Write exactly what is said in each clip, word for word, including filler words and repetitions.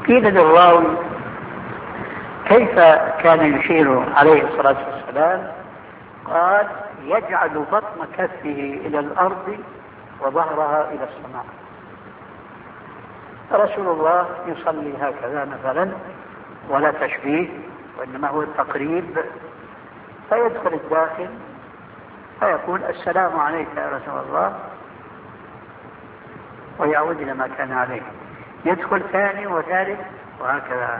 قيل للراوي: كيف كان يشير عليه الصلاة والسلام؟ قال: يجعل بطن كفه إلى الأرض وظهرها إلى السماء. رسول الله يصلي هكذا مثلا، ولا تشبيه وإنما هو التقريب، فيدخل الداخل فيقول: السلام عليك يا رسول الله، ويعود إلى ما كان عليه، يدخل ثاني وثالث وهكذا.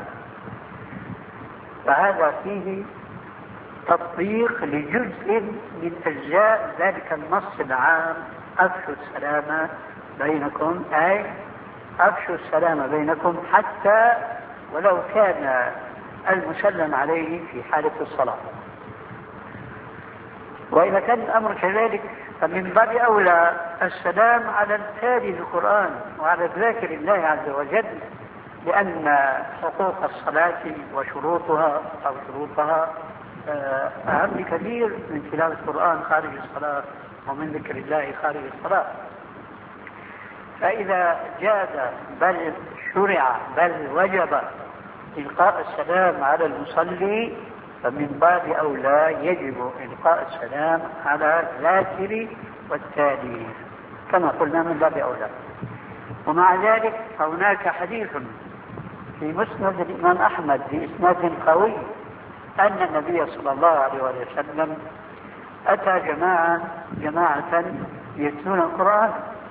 فهذا فيه تطبيق لجزء من أجزاء ذلك النص العام: أفشوا السلام بينكم، أي أفشوا السلام بينكم حتى ولو كان المسلم عليه في حالة الصلاة. وإذا كان الأمر كذلك فمن باب أولى السلام على التالي القرآن وعلى الذاكر الله عز وجل، لأن حقوق الصلاة وشروطها أو شروطها أهم بكثير من تلاوة القرآن خارج الصلاة ومن ذكر الله خارج الصلاة. فإذا جاز بل شرع بل وجب إلقاء السلام على المصلي، فمن باب أولى يجب إلقاء السلام على الذاكر والتالي كما قلنا من باب أولى. ومع ذلك فهناك حديث في مسند الإمام أحمد بإسناد قوي أن النبي صلى الله عليه وسلم أتى جماعة جماعة يتلون القرآن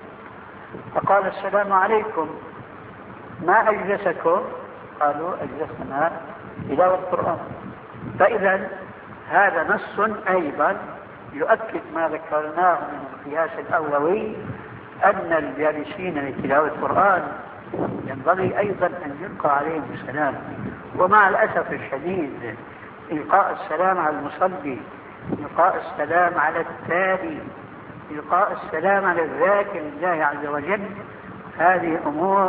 فقال: السلام عليكم، ما أجلسكم؟ قالوا: أجلسنا تلاوة القرآن. فإذا هذا نص أيضا يؤكد ما ذكرناه من القياس الأولوي أن الجالسين لتلاوة القرآن ينبغي أيضا أن يلقى عليهم السلام. ومع الأسف الشديد إلقاء السلام على المصلي، إلقاء السلام على التالي، إلقاء السلام على الذاكر الله عز وجل، هذه أمور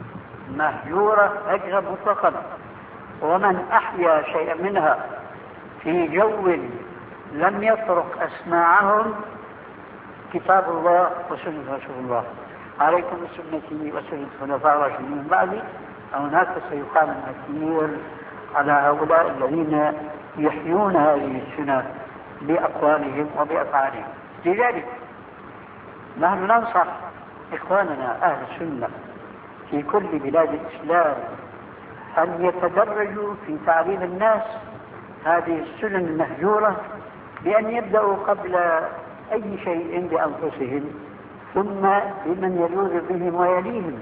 مهجورة هجرا مطلقا. ومن أحيا شيئا منها في جو لم يطرق أسماعهم كتاب الله وسنة رسول الله، عليكم بسنتي وسنة الخلفاء الراشدين من بعدي، هناك سيقام المسير على هؤلاء الذين يحيون هذه السنة بأقوالهم وبأفعالهم. لذلك نحن ننصح إخواننا أهل السنة في كل بلاد الإسلام أن يتدرجوا في تعليم الناس هذه السنن المهجورة، بأن يبدأوا قبل أي شيء بأنفسهم، ثم بمن يلوذ بهم ويليهم،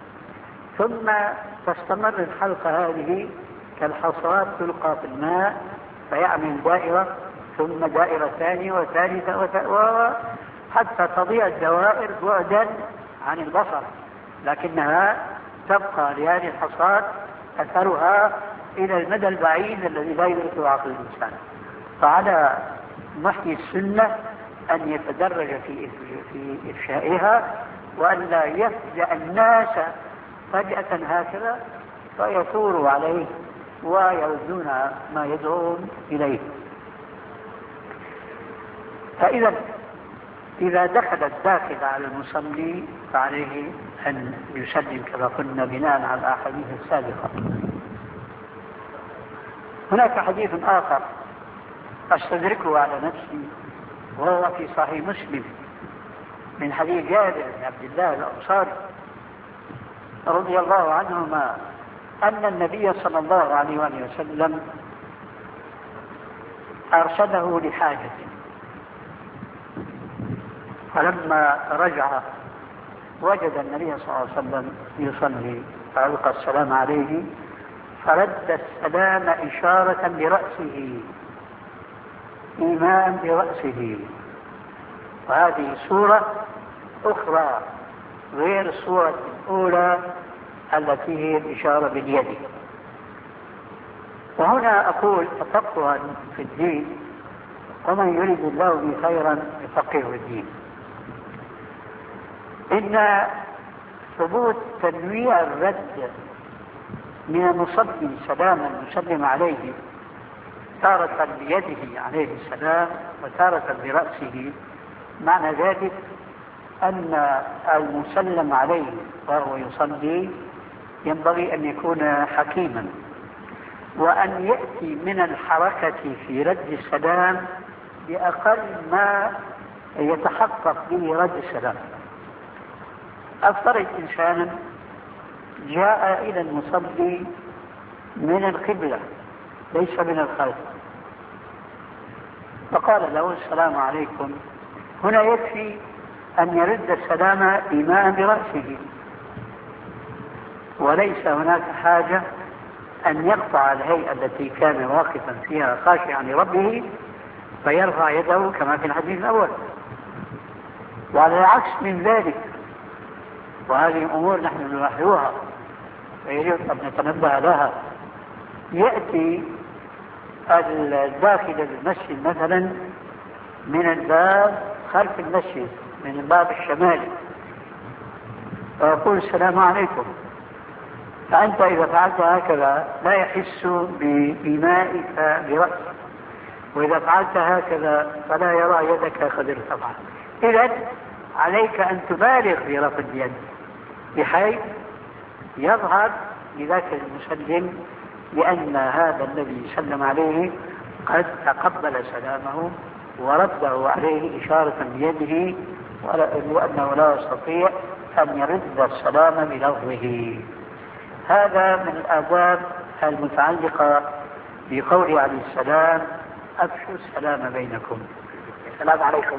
ثم تستمر الحلقة هذه كالحصاد تلقى في الماء فيعمل دائرة، ثم دائرة ثانية وثالثة وثالثة حتى تضيع الدوائر بعدا عن البصر، لكنها تبقى لهذه الحصاد أثرها إلى المدى البعيد الذي لا يدركه عقل الإنسان. فعلى محيي السنة أن يتدرج في في إفشائها، وأن لا يفجأ الناس فجأة هكذا فيثوروا عليه ويردون ما يدعون إليه. فإذا إذا دخل الداخل على المصلي فعليه أن يسلم كما قلنا بناء على الأحاديث السابقة. هناك حديث آخر أستدركه على نفسي وهو في صحيح مسلم من حديث جابر بن عبد الله الأنصاري رضي الله عنهما أن النبي صلى الله عليه وسلم أرسله لحاجة، فلما رجع وجد النبي صلى الله عليه وسلم يصلي فألقى السلام عليه، فرد السلام إشارة برأسه، إيمان برأسه. وهذه صورة أخرى غير الصورة الأولى التي هي الإشارة باليد. وهنا أقول تفقها في الدين، ومن يريد الله به خيرا يفقهه في الدين. إن ثبوت تنويع الرد من المصلي سلام المسلم عليه تارة بيده عليه السلام وتارة برأسه، معنى ذلك أن المسلم عليه وهو يصلي ينبغي أن يكون حكيما، وأن يأتي من الحركة في رد السلام بأقل ما يتحقق به رد السلام. أفترض إنسانا جاء إلى المصلي من القبلة ليس من الخلف، فقال له السلام عليكم، هنا يكفي أن يرد السلام إيماء برأسه، وليس هناك حاجة أن يقطع الهيئة التي كان واقفا فيها خاشعا لربه فيرفع يده كما في الحديث الأول. وعلى العكس من ذلك، وهذه أمور نحن نلاحظها ويجب أن نتنبه لها، يأتي الداخل للمسجد مثلا من الباب خلف المسجد من الباب الشمالي فيقول السلام عليكم، فأنت إذا فعلت هكذا لا يحس بإيمائك برأسك، وإذا فعلت هكذا فلا يرى يدك قد ارتفعت. إذن عليك أن تبالغ في رفع اليد بحيث يظهر لذاك المسلم لأن هذا الذي سلم عليه قد تقبل سلامه ورده عليه إشارة بيده، وأنه لا يستطيع أن يرد السلام بلفظه. هذا من الآداب المتعلقة بقول عليه السلام أفشوا السلام بينكم. السلام عليكم.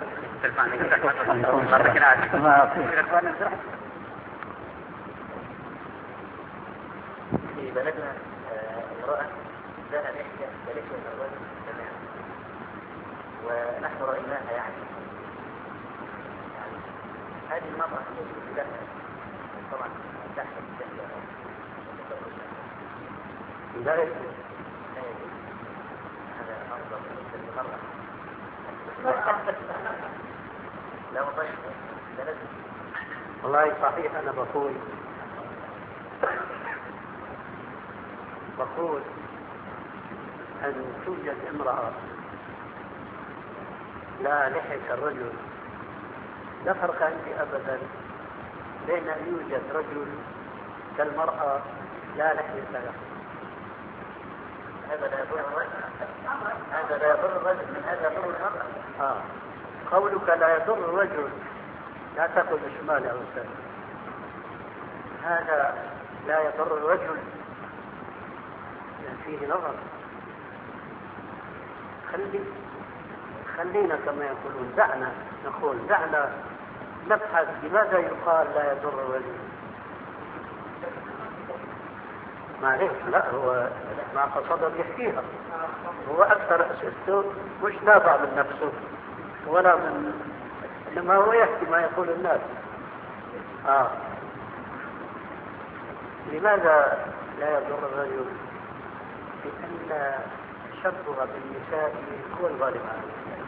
في بلدنا امرأة لها لحية ولحية الرجل تماما، ونحن رأيناها يعني يعني هذه المرأة يجب لها طبعا تحت اللحية لا يجوز هذا أفضل بالنسبة للمرأة. لا والله والله صحيح. أنا بقول بقول أن توجد امرأة لا لحية الرجل لا فرق عندي أبدا بين أن يوجد رجل كالمرأة لا لحية له. هذا لا يضر الرجل، هذا لا يضر الرجل، من هذا يضر المرأة. آه. قولك لا يضر الرجل لا تأخذ شمال أو سنة، هذا لا يضر الرجل فيه نظر. خلي خلينا كما يقولون دعنا نقول دعنا نبحث لماذا يقال لا يضر الرجل. معليش لا هو ما قصد يحكيها، هو أكثر أسئلته مش نابع من نفسه ولا من، إنما هو يحكي ما يقول الناس. آه. لماذا لا يضر الرجل؟ لأن التشبه بالنساء هو الغالب على النساء،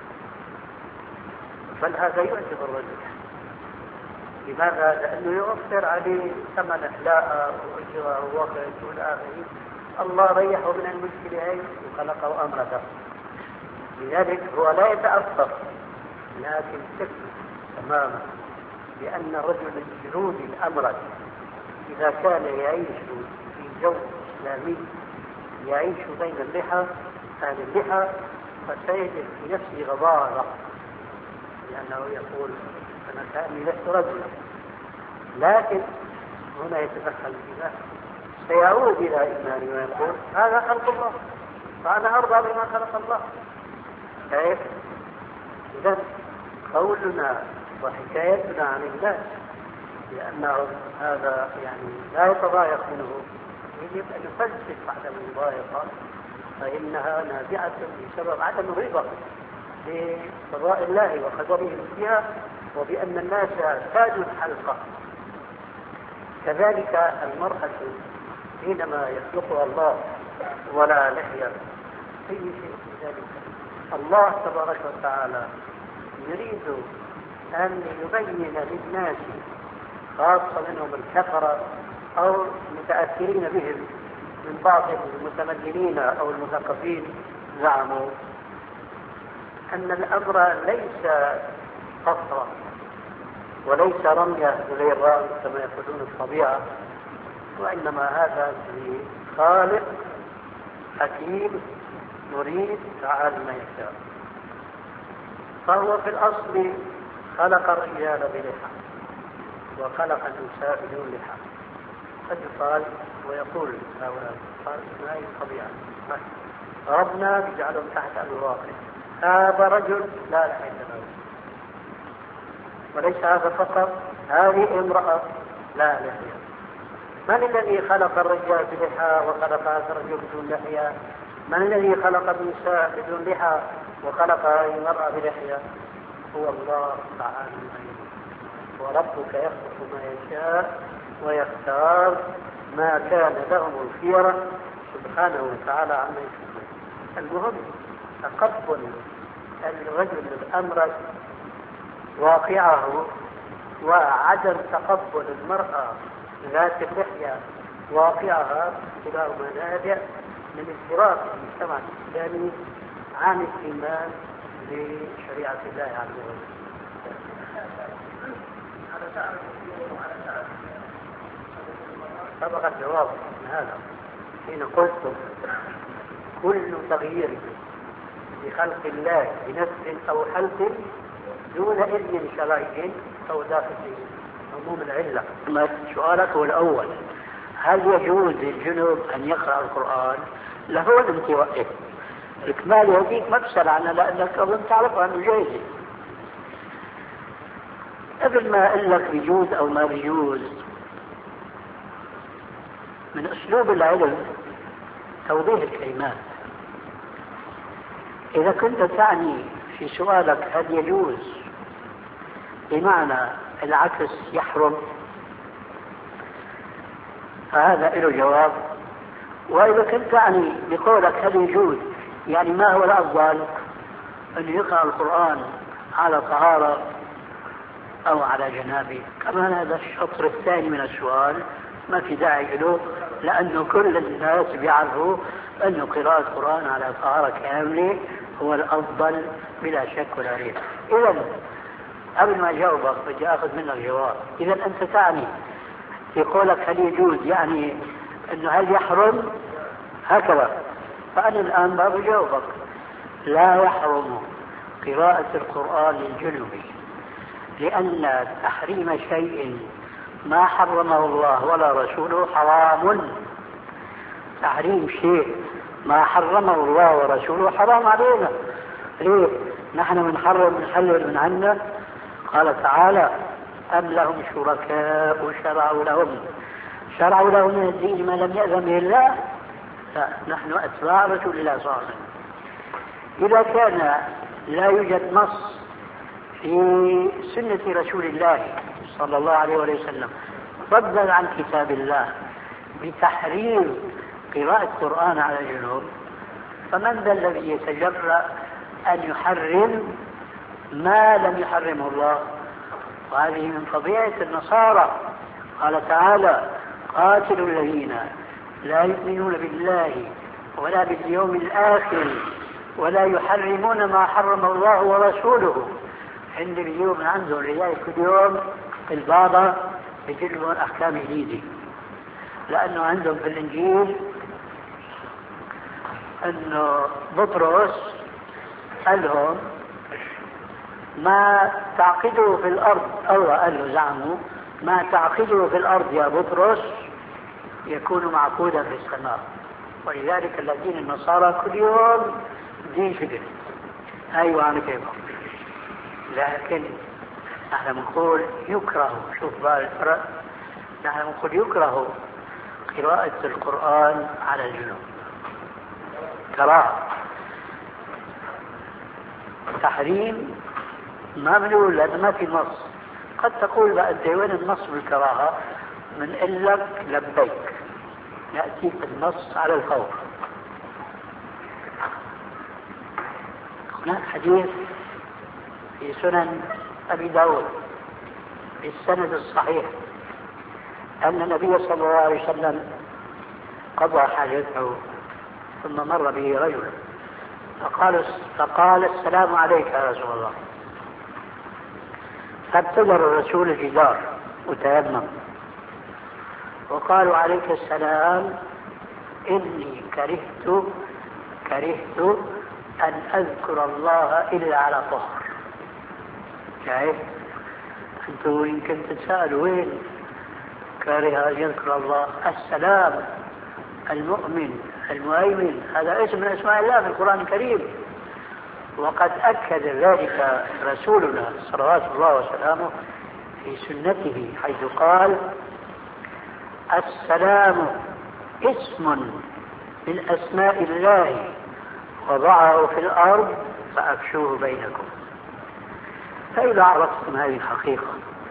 بل هذا يعجب الرجل. لماذا؟ لأنه يؤثر عليه ثمن إحلاء وأجرة ووقت والآخرين. الله ريحه من المشكلة هي وخلقه أمرته، لذلك هو لا يتأثر، لكن ثق تماما لأن الرجل الجنود الأمرد إذا كان يعيش في جو إسلامي يعيش بين اللحى أهل اللحى فسيجد في نفسه غضاضة، لأنه يقول أنا كأني لست رجلا. لكن هنا يتدخل الإله سيعود إلى إيمانه ويقول هذا خلق الله فأنا أرضى بما خلق الله. كيف؟ إذن قولنا وحكايتنا عن الناس لأنه هذا يعني لا يتضايق منه يجب أن نفلسف عدم المضايقة، فإنها نابعة بسبب عدم الرضا بقضاء الله وقدره فيها وبأن الناس تاج الحلقة. كذلك المرأة حينما يخلقها الله ولا لحية أي شيء في ذلك الله تبارك وتعالى يريد أن يبين للناس خاصة منهم الكفرة أو متأثرين بهم من بعض المتمدنين أو المثقفين زعموا أن الأمر ليس قصرا وليس رمية غير رام كما يقولون الطبيعة، وإنما هذا خالق حكيم يريد فعل ما يشاء. فهو في الأصل خلق الرجال بلحى وخلق النساء بدون لحى. قد يقال ويقول هؤلاء قال هذه الطبيعة ربنا بجعلهم تحت الواقع. هذا رجل لا لحى له، وليس هذا فقط، هذه امرأة لا لحية. من الذي خلق الرجال بلحى وخلق هذا الرجل بدون لحية؟ من الذي خلق النساء بدون لحى وخلق هذه المرأة بلحية؟ هو الله تعالى. وربك يخلق ما يشاء ويختار ما كان لهم الخيرة سبحانه وتعالى عما يشاءون. المهم تقبل الرجل الأمر واقعه وعدم تقبل المرأة ذات اللحية واقعها كلاهما نابع من انحراف المجتمع الإسلامي عن الإيمان بشريعة الله عز وجل. سبق الجواب من هذا حين قلت كل تغيير بخلق الله بنفس أو حلق دون إذن شرعي أو داخل عموم العلة. سؤالك هو الأول، هل يجوز للجنوب أن يقرأ القرآن؟ له أن توقف الإكمال يهديك ما تسأل عنها لأنك أظن تعرف أنه جائز. قبل ما أقول لك بيجوز أو ما بيجوز، من أسلوب العلم توضيح الكلمات. إذا كنت تعني في سؤالك هل يجوز بمعنى العكس يحرم، فهذا له جواب. وإذا كنت تعني بقولك هل يجوز يعني ما هو الأفضل، أن يقرأ القرآن على طهارة أو على جنابه، كمان هذا الشطر الثاني من السؤال ما في داعي له، لأنه كل الناس بيعرفوا أن قراءة القرآن على طهارة كاملة هو الأفضل بلا شك ولا ريب. إذا قبل ما أجاوبك بدي أخذ منك جواب. إذا أنت تعني في قولك هل يجوز يعني أنه هل يحرم هكذا، فأنا الآن بجاوبك لا يحرم قراءة القرآن للجنوب، لأن تحريم شيء ما حرمه الله ولا رسوله حرام. تحريم شيء ما حرمه الله ورسوله حرام علينا. ليه؟ نحن بنحرم بنحلل من عنا. قال تعالى أم لهم شركاء شرعوا لهم شرعوا لهم من الدين ما لم يأذن به الله؟ لا، نحن أتباع رسول الله صلى الله عليه وسلم. إذا كان لا يوجد نص في سنة رسول الله صلى الله عليه وسلم فضلا عن كتاب الله بتحريم قراءة القرآن على الجنوب، فمن ذا الذي يتجرأ أن يحرم ما لم يحرمه الله؟ وهذه من طبيعة النصارى. قال تعالى قاتلوا الذين لا يؤمنون بالله ولا باليوم الآخر ولا يحرمون ما حرم الله ورسوله. عند اليوم عندهم رجال كل يوم البابا بيجيبون أحكام جديدة، لأنه عندهم في الإنجيل أنه بطرس قال لهم ما تعقده في الأرض، الله قال له زعموا ما تعقده في الأرض يا بطرس يكون معقودا في السماء. ولذلك الذين النصارى كل يوم دين شكل أيوة عن كيف، لكن نحن نقول يكره، شوف بقى الفرق، نحن نقول يكره قراءة القرآن على الجنوب كراهة. تحريم ما بنقول لأن ما في نص. قد تقول بقى أنت وين النص بالكراهة؟ من إلك لبيك يأتيك النص على الفور. هناك حديث في سنن أبي داود بالسند الصحيح أن النبي صلى الله عليه وسلم قضى حاجته ثم مر به رجل فقال, فقال السلام عليك يا رسول الله، فابتدر الرسول الجدار وتيمم وقالوا عليك السلام إني كرهت كرهت أن أذكر الله إلا على طهر. شايف؟ أنتوا يمكن تتساءلوا وين كاره أن يذكر الله؟ السلام المؤمن المهيمن هذا اسم من أسماء الله في القرآن الكريم، وقد أكد ذلك رسولنا صلوات الله وسلامه في سنته حيث قال السلام اسم من أسماء الله وضعه في الأرض فأفشوه بينكم. فإذا عرفتم هذه الحقيقة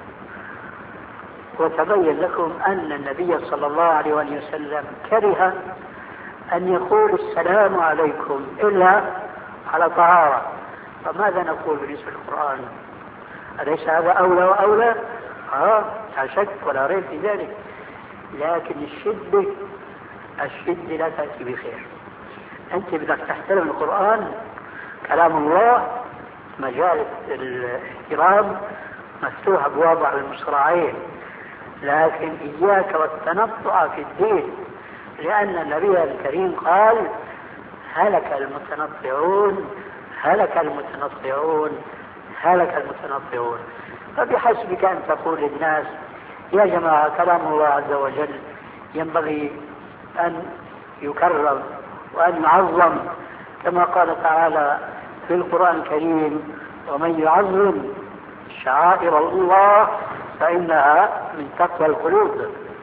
وتبين لكم أن النبي صلى الله عليه وسلم كره أن يقول السلام عليكم إلا على طهارة، فماذا نقول بالنسبة للقرآن؟ أليس هذا أولى وأولى؟ آه لا شك ولا ريب في ذلك، لكن الشدة الشدة لا تأتي بخير. أنت بدك تحترم القرآن كلام الله، مجال الاحترام مفتوح أبواب على المصراعين، لكن إياك والتنطع في الدين، لأن النبي الكريم قال هلك المتنطعون هلك المتنطعون هلك المتنطعون. فبحسبك أن تقول للناس يا جماعة كلام الله عز وجل ينبغي أن يكرم وأن يعظم، كما قال تعالى في القرآن الكريم ومن يعظم شعائر الله فإنها من تقوى القلوب.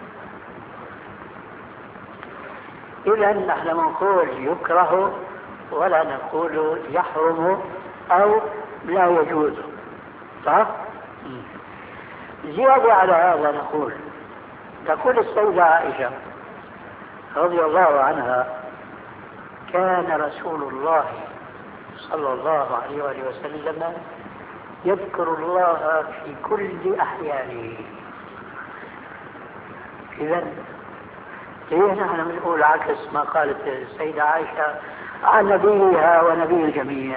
إذا نحن نقول يكره ولا نقول يحرم أو لا يجوز، صح؟ زيادة على هذا نقول تقول السيدة عائشة رضي الله عنها كان رسول الله صلى الله عليه وسلم يذكر الله في كل أحيانه. إذن ليه نحن نقول عكس ما قالت السيدة عائشة عن نبيها ونبي الجميع؟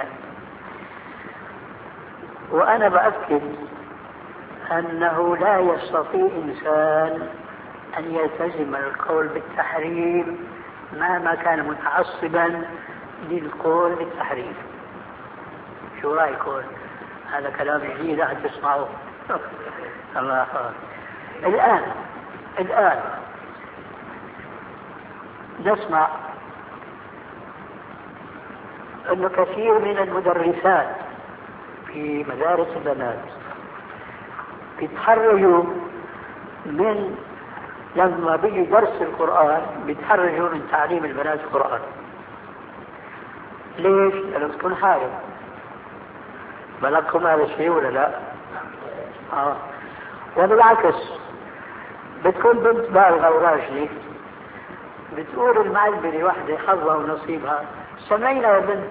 وأنا بأكد أنه لا يستطيع إنسان أن يلتزم القول بالتحريم مهما كان متعصبا للقول بالتحريم. شو رأيكم؟ هذا كلام جديد أحد تسمعوه. الله أكبر. الآن الآن نسمع أن كثير من المدرسات في مدارس البنات بيتحرجوا من لما بيجي درس القرآن بيتحرجوا من تعليم البنات القرآن. ليش؟ لأنه بتكون حارب. بلغكم هذا الشيء ولا لا؟ آه. وبالعكس بتكون بنت بالغة وراجلة بتقول المعلمة لوحدة حظها ونصيبها سمعينا يا بنت.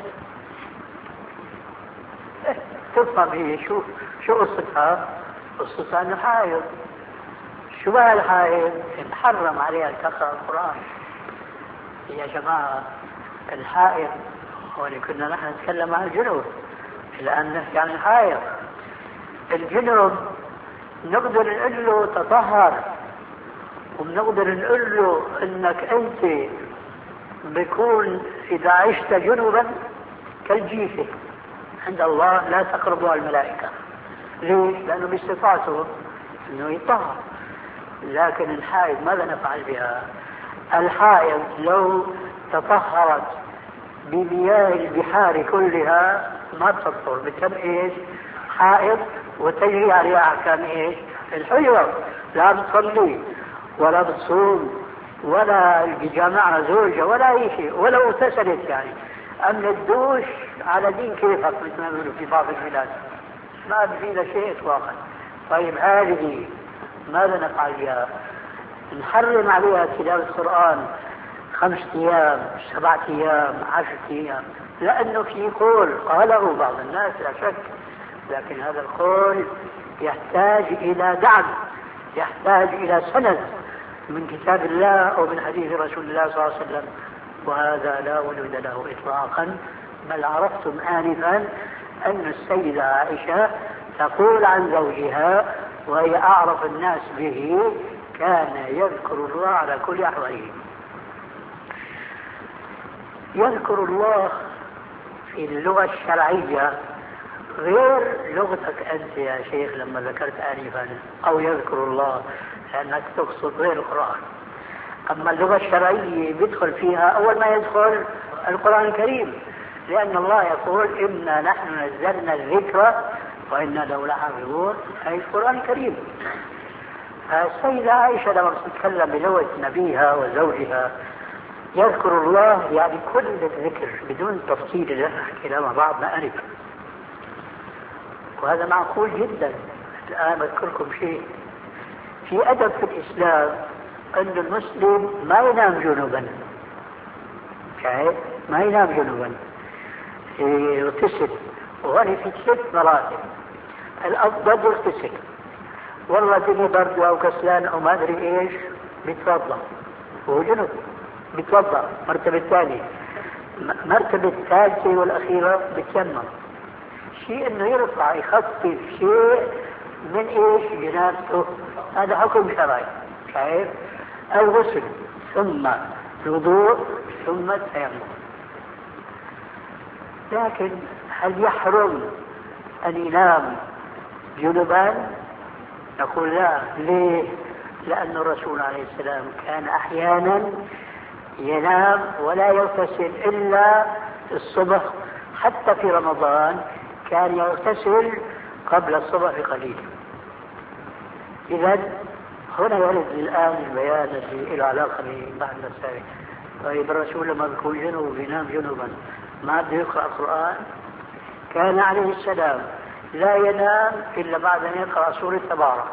تفهم هي شو شو قصتها؟ قصتها انه حائض. شو بقى الحائض؟ محرم عليها تقرأ القرآن. يا جماعة الحائض هو اللي كنا نحن نتكلم عن الجنوب، الآن نحكي عن الحائض. الجنوب نقدر نقول له تطهر، وبنقدر نقول له انك انت بيكون اذا عشت جنوبا كالجيفة عند الله لا تقربها الملائكة. ليش؟ لأنه باستطاعته انه يطهر. لكن الحائض ماذا نفعل بها؟ الحائض لو تطهرت بمياه البحار كلها ما تطهر، بتم ايش؟ حائض وتجري عليها احكام ايش؟ الحيض. لا بتصلي ولا بتصوم ولا بجامعها زوجة ولا اي شيء، ولا اغتسلت يعني أم الدوش على دين كيفك مثل ما يقولوا في بعض البلاد، ما بفينا شيء اطلاقا. طيب هذه ماذا نفعل بها؟ نحرم عليها تلاوة القرآن خمس ايام سبعة ايام عشرة ايام، لانه في قول قاله بعض الناس لا شك، لكن هذا القول يحتاج الى دعم، يحتاج الى سند من كتاب الله او من حديث رسول الله صلى الله عليه وسلم، وهذا لا وجود له اطلاقا. بل عرفتم انفا ان السيدة عائشة تقول عن زوجها وهي اعرف الناس به كان يذكر الله على كل أحواله. يذكر الله في اللغة الشرعية غير لغتك أنت يا شيخ لما ذكرت آنفا، أو يذكر الله لأنك تقصد غير القرآن. أما اللغة الشرعية بيدخل فيها أول ما يدخل القرآن الكريم، لأن الله يقول إنا نحن نزلنا الذكر وإنا له لحافظون، أي القرآن الكريم. السيدة عائشة لما تتكلم بلغة نبيها وزوجها يذكر الله يعني كل الذكر بدون تفصيل اللي نحكي لها مع بعضنا أنفا، وهذا معقول جدا. الآن أذكركم شيء في أدب في الإسلام، أن المسلم ما ينام جنوبا، شايف؟ ما ينام جنوبا، يغتسل، وهذه في ثلاث مراتب. الأفضل يغتسل، والله الدنيا برد أو كسلان أو ما أدري إيش بيتوضأ وهو جنوب، بيتوضأ. مرتبة الثانية، مرتبة الثالثة والأخيرة بيتيمم. شيء إنه يرفع يخفف شيء من إيش جنابته، هذا حكم شرعي، شايف؟ الغسل ثم الوضوء ثم التيمم. لكن هل يحرم أن ينام جنبا؟ نقول لا. ليه؟ لأن الرسول عليه السلام كان أحيانا ينام ولا يغتسل إلا الصبح، حتى في رمضان كان يغتسل قبل الصبح بقليل. إذن هنا يرد الآن البيان الذي له علاقة ببعض المسائل. طيب الرسول لما يكون جنوب ينام جنوبا ما بده يقرأ القرآن؟ كان عليه السلام لا ينام إلا بعد أن يقرأ سورة تبارك،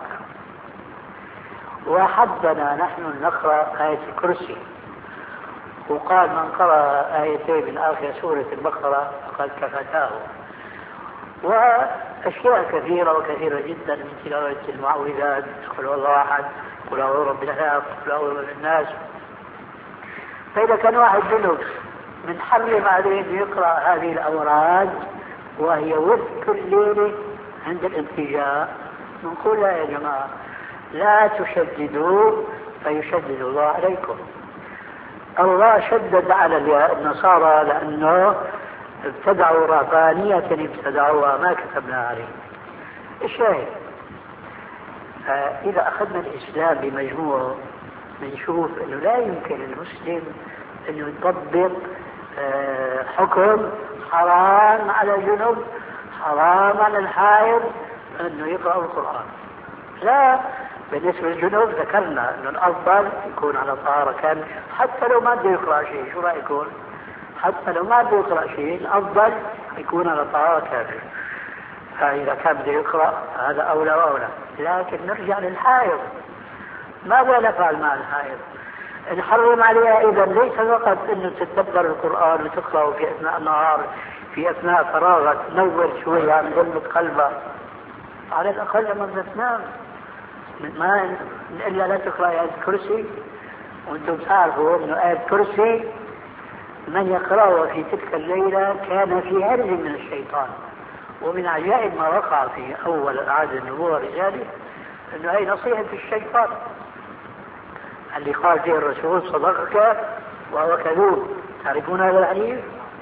وحدنا نحن نقرأ آية الكرسي، وقال من قرأ آيتين من آخر سورة البقرة فقد كفتاه. وأشياء كثيرة وكثيرة جدا من تلاوة المعوذات، قل هو الله أحد، قل أعوذ برب الفلق، قل أعوذ برب الناس. فإذا كان واحد جنوب بنحرم عليه أن يقرأ هذه الأوراد وهي وفق الليل عند الانتجاء، نقول لا يا جماعة، لا تشددوا فيشدد الله عليكم. الله شدد على النصارى لأنه ابتدعوا رهبانية ابتدعوها ما كتبنا عليه. الشاهد إذا أخذنا الإسلام بمجموعه بنشوف أنه لا يمكن المسلم أنه يطبق حكم حرام على الجنوب، حرام على الحائض أنه يقرأ القرآن. لا، بالنسبة للجنوب ذكرنا أنه الأفضل يكون على طهارة كاملة، حتى لو ما بده يقرأ شيء. شو رأيكم؟ حتى لو ما بده يقرأ شيء الأفضل يكون على طهارة كاملة. فإذا كان بده يقرأ هذا أولى وأولى. لكن نرجع للحائض، ماذا نفعل مع الحائض؟ نحرم عليها إذا ليس فقط أنه تتدبر القرآن وتقرأه في أثناء النهار، في أثناء فراغك تنور شوية عن ظلمة قلبك، على الأقل لما تنام ما إلا لا تقرأ آية الكرسي. وأنتم تعرفوا أن آية الكرسي من يقرأه في تلك الليلة كان في هرج من الشيطان. ومن عجائب ما وقع في أول عهد النبوة رجاله أنه هي نصيحة الشيطان اللي قال فيه الرسول صدقك وهو كذوب. تعرفون هذا الحديث؟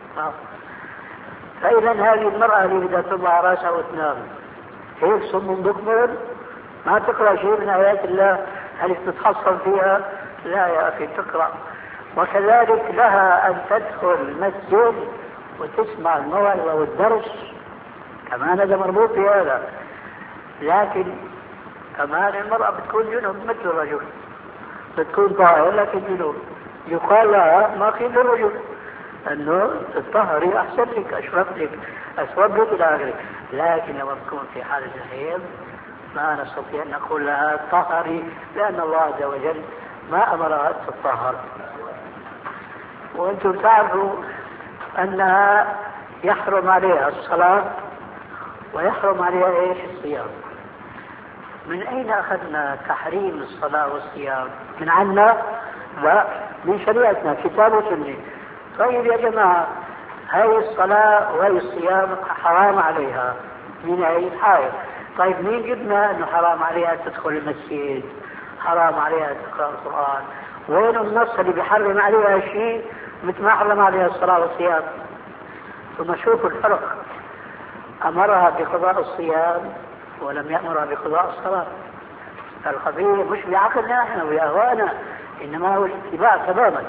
فإذا هذه المرأة اللي بدها تضع رأسها وتنام هيك صم بكبر ما تقرأ شيء من آيات الله، هل تتحصن فيها؟ لا يا أخي، تقرأ. وكذلك لها أن تدخل المسجد وتسمع الموعظة والدرس، كمان هذا مربوط بهذا. لكن كمان المرأة بتكون جنوب مثل الرجل، بتكون طاهرة لكن جنوب، يقال لها ما قيل الرجل أنه الطهري أحسن لك، أشرف لك، أسود لك إلى آخره. لكن لما تكون في حالة الحيض ما نستطيع أن نقول لها طهري، لأن الله عز وجل ما أمرها أن تطهر. وأنتم تعرفوا أنها يحرم عليها الصلاة ويحرم عليها إيش؟ الصيام. من أين أخذنا تحريم الصلاة والصيام؟ من عنا؟ لا، من شريعتنا، كتاب وسنة. طيب يا جماعة، هاي الصلاة وهي الصيام حرام عليها من أي حائض. طيب مين جبنا أنه حرام عليها تدخل المسجد؟ حرام عليها تقرأ القرآن؟ وين النص اللي بيحرم عليها شيء مثل ما حرم عليها الصلاة والصيام؟ ثم شوفوا الفرق، أمرها بقضاء الصيام ولم يأمرها بقضاء الصلاة. القضية مش بعقلنا احنا وبأهوائنا، إنما هو الاتباع تماما.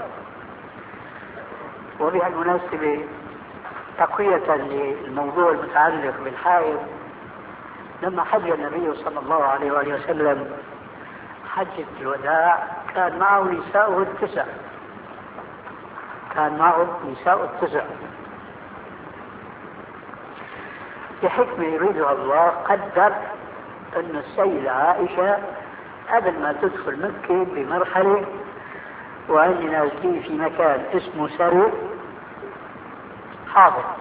وبهالمناسبة تقوية للموضوع المتعلق بالحائض، لما حج النبي صلى الله عليه وآله وسلم حجة الوداع كان معه نساؤه التسع، كان معه نساء التسع بحكمة يريدها الله. قدر أن السيدة عائشة قبل ما تدخل مكة بمرحلة وهي نازلين في مكان اسمه سري حاضر،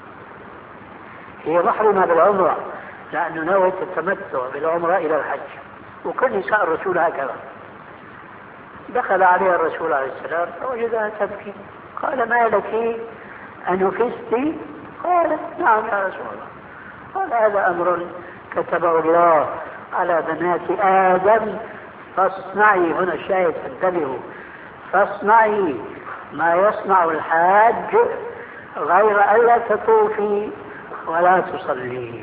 هي محرمة بالعمرة لأنه نوت التمتع بالعمرة إلى الحج، وكل نساء الرسول هكذا. دخل عليها الرسول عليه السلام فوجدها تبكي، قال ما لك أنفستي؟ قالت نعم يا رسول الله. قال هذا أمر كتبه الله على بنات آدم فاصنعي، هنا الشاهد انتبهوا، فاصنعي ما يصنع الحاج غير ألا تطوفي ولا تصلي.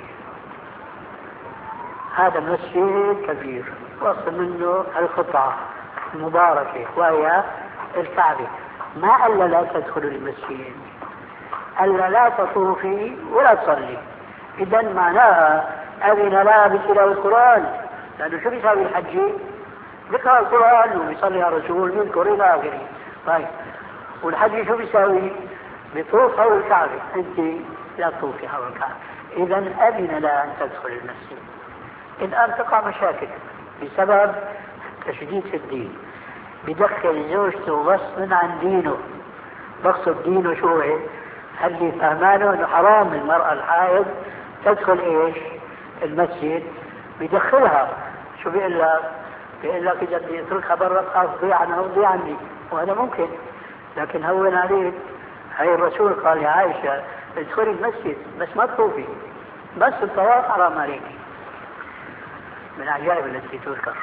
هذا مسجد كبير وصل منه القطعة المباركة وهي الكعبة، ما قال لا تدخل المسجد، قال لا تطوفي ولا تصلي. إذا معناها أذن لها بتلاوة القرآن، لأنه شو بيساوي الحج؟ بيقرأ القرآن وبيصلي على الرسول يذكر إلى آخره. طيب والحج شو بيساوي؟ بطوف حول الكعبة، أنت لا تطوفي حول الكعبة، إذا أذن لها أن تدخل المسجد. الآن تقع مشاكل بسبب تشديد في الدين، بدخل زوجته غصبا عن دينه. بقصد دينه شو هي؟ هل فهمانه انه حرام المرأة الحائض تدخل ايش المسجد؟ بدخلها. شو بيقول لك؟ بيقول لك اذا بدي اتركها برا خاف تضيع عنها وتضيع عني، وهذا ممكن، لكن هون عليك. هي الرسول قال يا عائشة ادخلي المسجد بس ما تطوفي، بس الطواف حرام عليك. من عجائب التي تذكر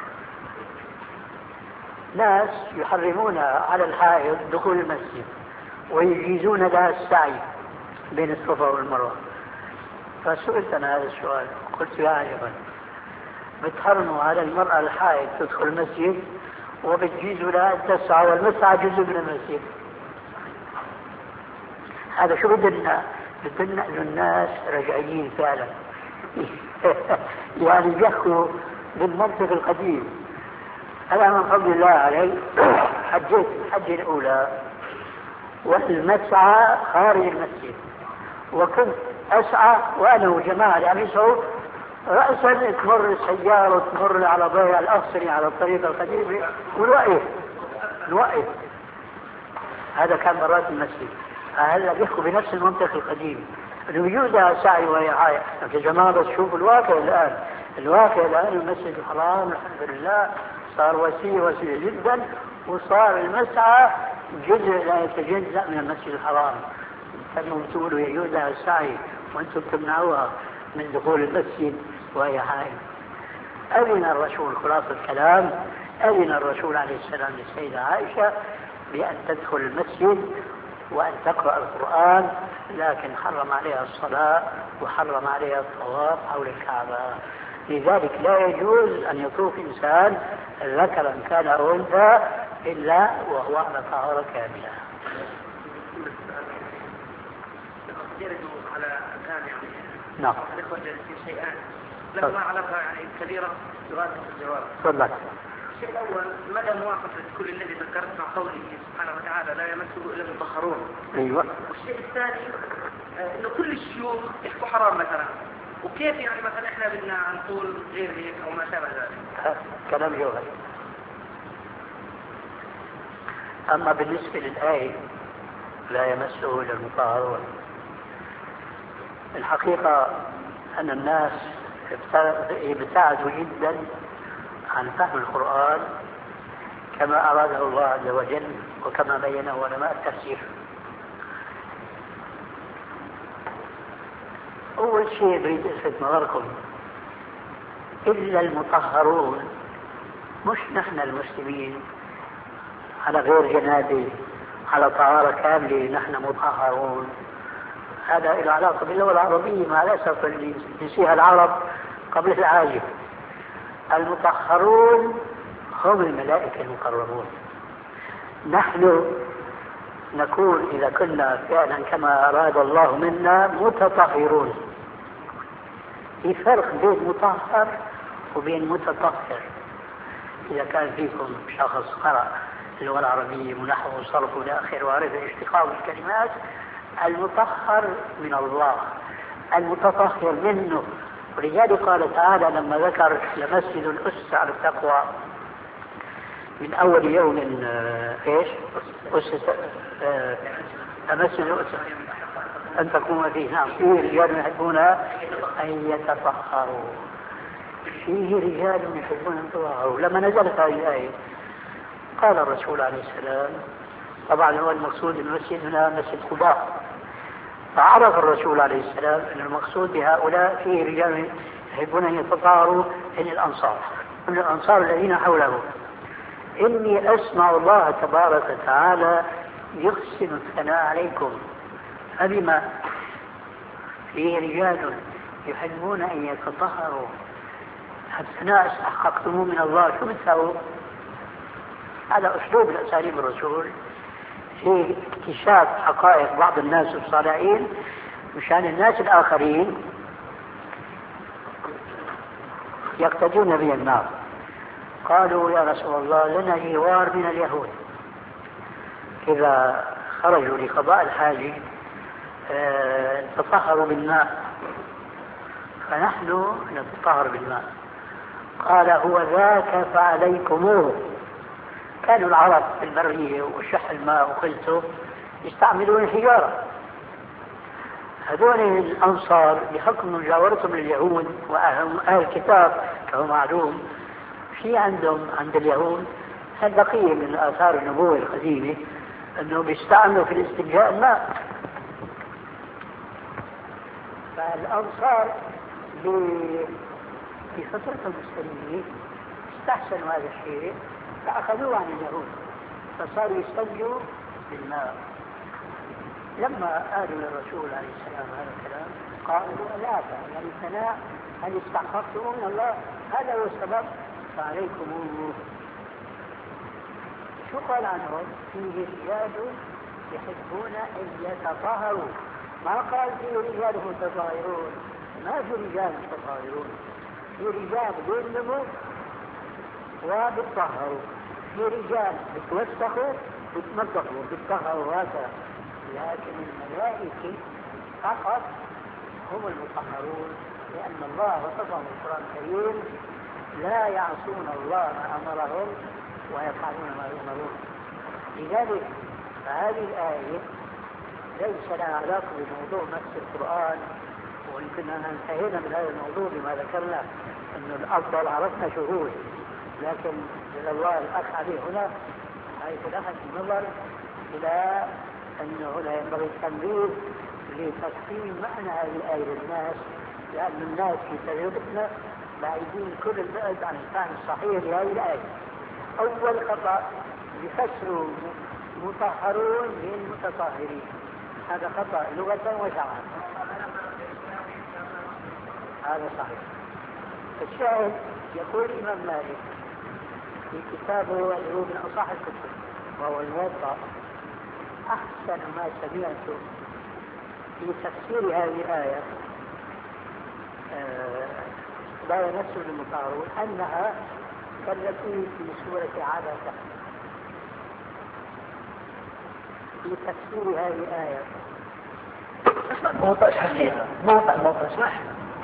ناس يحرمون على الحائض دخول المسجد ويجيزون لها السعي بين الصفا والمروة. فسئلت أنا هذا السؤال قلت يا عجبا، بتحرموا على المرأة الحائض تدخل المسجد وبتجيزوا لها أن تسعى، والمسعى جزء من المسجد. هذا شو بدنا؟ بدنا أن الناس رجعيين فعلا يعني بيحكوا بالمنطق القديم. أنا من فضل الله علي حجيت الحجة الأولى والمسعى خارج المسجد، وكنت أسعى وأنا وجماعة يعني صوت رأسا تمر السيارة وتمر على ضيع الأخصري على الطريق القديم ونوقف نوقف. هذا كان مرات المسجد. هلا بيحكوا بنفس المنطق القديم انه يوجد سعي وهي عاية. يا جماعة بس شوفوا الواقع الآن، الواقع الآن المسجد الحرام الحمد لله صار وسيع وسيع جدا، وصار المسعى جزء لا يتجزأ من المسجد الحرام. كانوا بتقولوا يوجد السعي وانتم تمنعوها من دخول المسجد وهي عاية. أذن الرسول، خلاصة الكلام، أذن الرسول عليه السلام للسيدة عائشة بأن تدخل المسجد وأن تقرأ القرآن، لكن حرم عليها الصلاة وحرم عليها الطواف حول الكعبة. لذلك لا يجوز أن يطوف إنسان ذكرا كان أو أنثى إلا وهو على طهارة كاملة. على كان يعني نعم. الإخوة في شيئان لهما علاقة يعني كبيرة بغاية الجواب. تفضل. الشيء الأول مدى موافقة كل الذي ذكرت مع قوله سبحانه وتعالى لا يمسه إلا المطهرون. أيوة. والشيء الثاني إنه كل الشيوخ يحكوا حرام مثلا، وكيف يعني مثلا إحنا بدنا نقول غير هيك أو ما شابه ذلك. كلام جوهري. أما بالنسبة للآية لا يمسه إلا المطهرون، الحقيقة أن الناس ابتعدوا جدا عن فهم القرآن كما أراده الله عز وجل وكما بينه علماء التفسير. أول شيء بريد ألفت نظركم، إلا المطهرون مش نحن المسلمين على غير جنابه على طهارة كاملة نحن مطهرون. هذا له علاقة باللغة العربية مع الأسف اللي نسيها العرب قبل العاجم. المطهرون هم الملائكة المقربون. نحن نكون إذا كنا فعلا كما أراد الله منا متطهرون. في فرق بين مطهر وبين متطهر. إذا كان فيكم شخص قرأ اللغة العربية ونحو وصرف إلى آخره وعرف اشتقاق الكلمات، المطهر من الله، المتطهر منه. ولذلك قال تعالى لما ذكر لمسجد أسس على التقوى من أول يوم إيش أسس لمسجد أسس أن تقوم فيه. نعم، فيه رجال يحبون أن يتطهروا، فيه رجال يحبون أن يتطهروا. لما نزلت هذه الآية قال الرسول عليه السلام، طبعا هو المقصود المسجد هنا مسجد قباء، فعرف الرسول عليه السلام أن المقصود بهؤلاء فيه رجال يحبون أن يتطهروا من الأنصار، من الأنصار الذين حوله. إني أسمع الله تبارك وتعالى يحسن الثناء عليكم، فبما فيه رجال يحبون أن يتطهروا، الثناء استحققتموه من الله، شو بتساووا؟ هذا أسلوب الأساليب الرسول في اكتشاف حقائق بعض الناس الصالحين مشان الناس الآخرين يقتدون به النار. قالوا يا رسول الله لنا جوار من اليهود، إذا خرجوا لقضاء الحاجة اه تطهروا بالماء، فنحن نتطهر بالماء. قال هو ذاك فعليكموه. كانوا العرب في البرية وشح الماء وخلته يستعملون الحجارة. هذول الأنصار بحكم مجاورتهم لليهود وأهل الكتاب كما معلوم، في عندهم عند اليهود البقية من آثار النبوة القديمة أنه بيستعملوا في الاستنجاء الماء. فالأنصار في فترة المسلمين استحسنوا هذا الشيء فأخذوه عن اليهود، فصاروا يستنجوا بالماء. لما قالوا للرسول عليه السلام هذا الكلام قالوا لا يعني الثناء هل استحققتم من الله؟ هذا هو السبب فعليكم الله. شو قال عنهم؟ فيه رجال يحبون أن يتطهروا، ما قال فيه رجال متطهرون، ما في رجال متطهرون، في رجال بيظلموا وبيتطهروا، في رجال بيتوسخوا بيتنظفوا بيتطهروا هذا. لكن الملائكة فقط هم المطهرون، لأن الله وصفهم في القرآن الكريم لا يعصون الله ما أمرهم ويفعلون ما يؤمرون. لذلك فهذه الآية ليس لها علاقة بموضوع نفس القرآن، ويمكن أن انتهينا من هذا الموضوع بما ذكرنا أنه الأفضل عرفنا شهود، لكن جزا الله الأخ عليه هنا حيث لفت النظر إلى أنه هنا ينبغي التنبيه لتفهيم معنى هذه الآية للناس، لأن الناس في تجربتنا بعيدين كل البعد عن الفهم الصحيح لهذه الآية. أول خطأ يفسروا مطهرون من متطهرين، هذا خطأ لغة وشرعا، هذا صحيح. الشاهد يقول الإمام مالك في كتابه اللي هو من أصح الكتب وهو الموطأ: أحسن ما سمعت في تفسير هذه الآية لا يمثل المطهرون أنها كالتي في سورة عبسة. في تفسير هذه الآية موطأ صحيح، موطأ موطأ صح،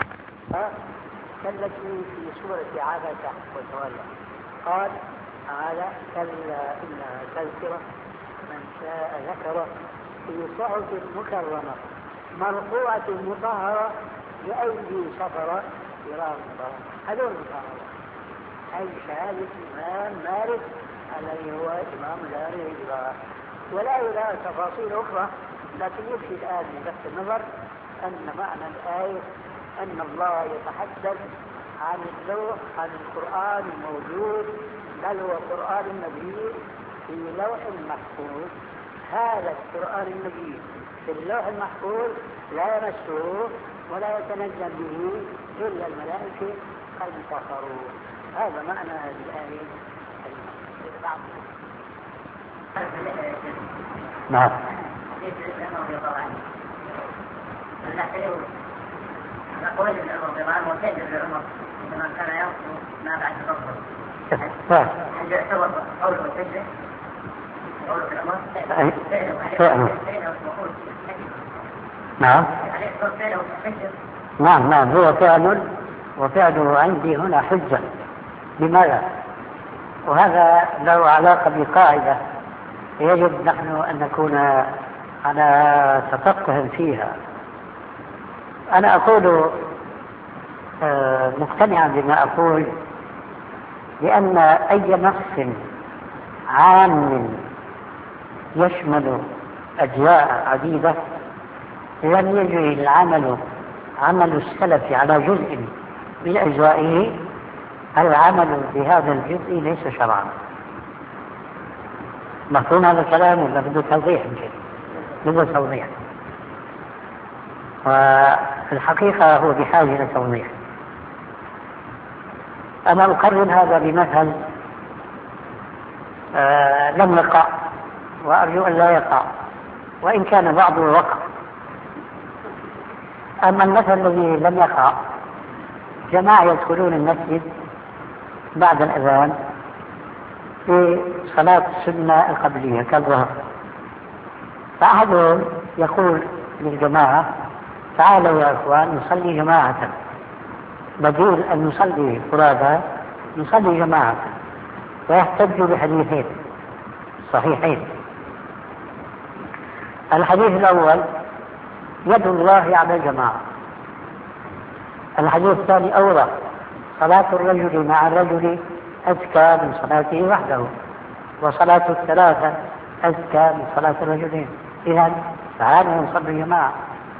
كالتي في سورة عبسة وتولى. قال تعالى: كلا إنها تذكرة من شاء ذكره في صحف مكرمة مرفوعة مطهرة بأيدي سفرة كرام بررة. هذول المطهرة. هذه شهادة الإمام مالك الذي هو إمام دار الهجرة، ولا يرى تفاصيل أخرى، لكن يكفي الآن لفت النظر أن معنى الآية أن الله يتحدث عن اللوح عن القرآن الموجود بل هو قرآن مجيد في لوح محفوظ. هذا القرآن المجيد في اللوح المحفوظ لا يمسه ولا يتنزل به إلا الملائكة المطهرون. هذا معنى هذه الآية. نعم. نقول ابن عمر رضي الله عنه وكيف ابن عمر عندما كان ينصر ما بعد الرسول هل يعتبر قوله حجة؟ قوله ابن عمر فعله نعم نعم نعم هو فعل وفعله عندي هنا حجة. لماذا؟ وهذا له علاقة بقاعدة يجب نحن أن نكون على تفقه فيها. أنا أقول مقتنعا بما أقول لأن أي نص عام يشمل أجزاء عديدة لم يجري العمل عمل السلف على جزء من أجزائه، العمل بهذا الجزء ليس شرعا. مفهوم هذا الكلام ولا بده توضيح؟ بده توضيح، والحقيقة هو بحاجة إلى توضيح. أنا أقرر هذا بمثل آه لم يقع وأرجو أن لا يقع، وإن كان بعضه وقع. أما المثل الذي لم يقع، جماعة يدخلون المسجد بعد الأذان في صلاة السنة القبلية كالظهر، فأحدهم يقول للجماعة تعالوا يا أخوان نصلي جماعة، بديل أن نصلي فرادى نصلي جماعة، ويحتج بحديثين صحيحين. الحديث الأول يد الله على الجماعة، الحديث الثاني أوضح صلاة الرجل مع الرجل أزكى من صلاته وحده، وصلاة الثلاثة أزكى من صلاة الرجلين، إذن تعالوا نصلي جماعة.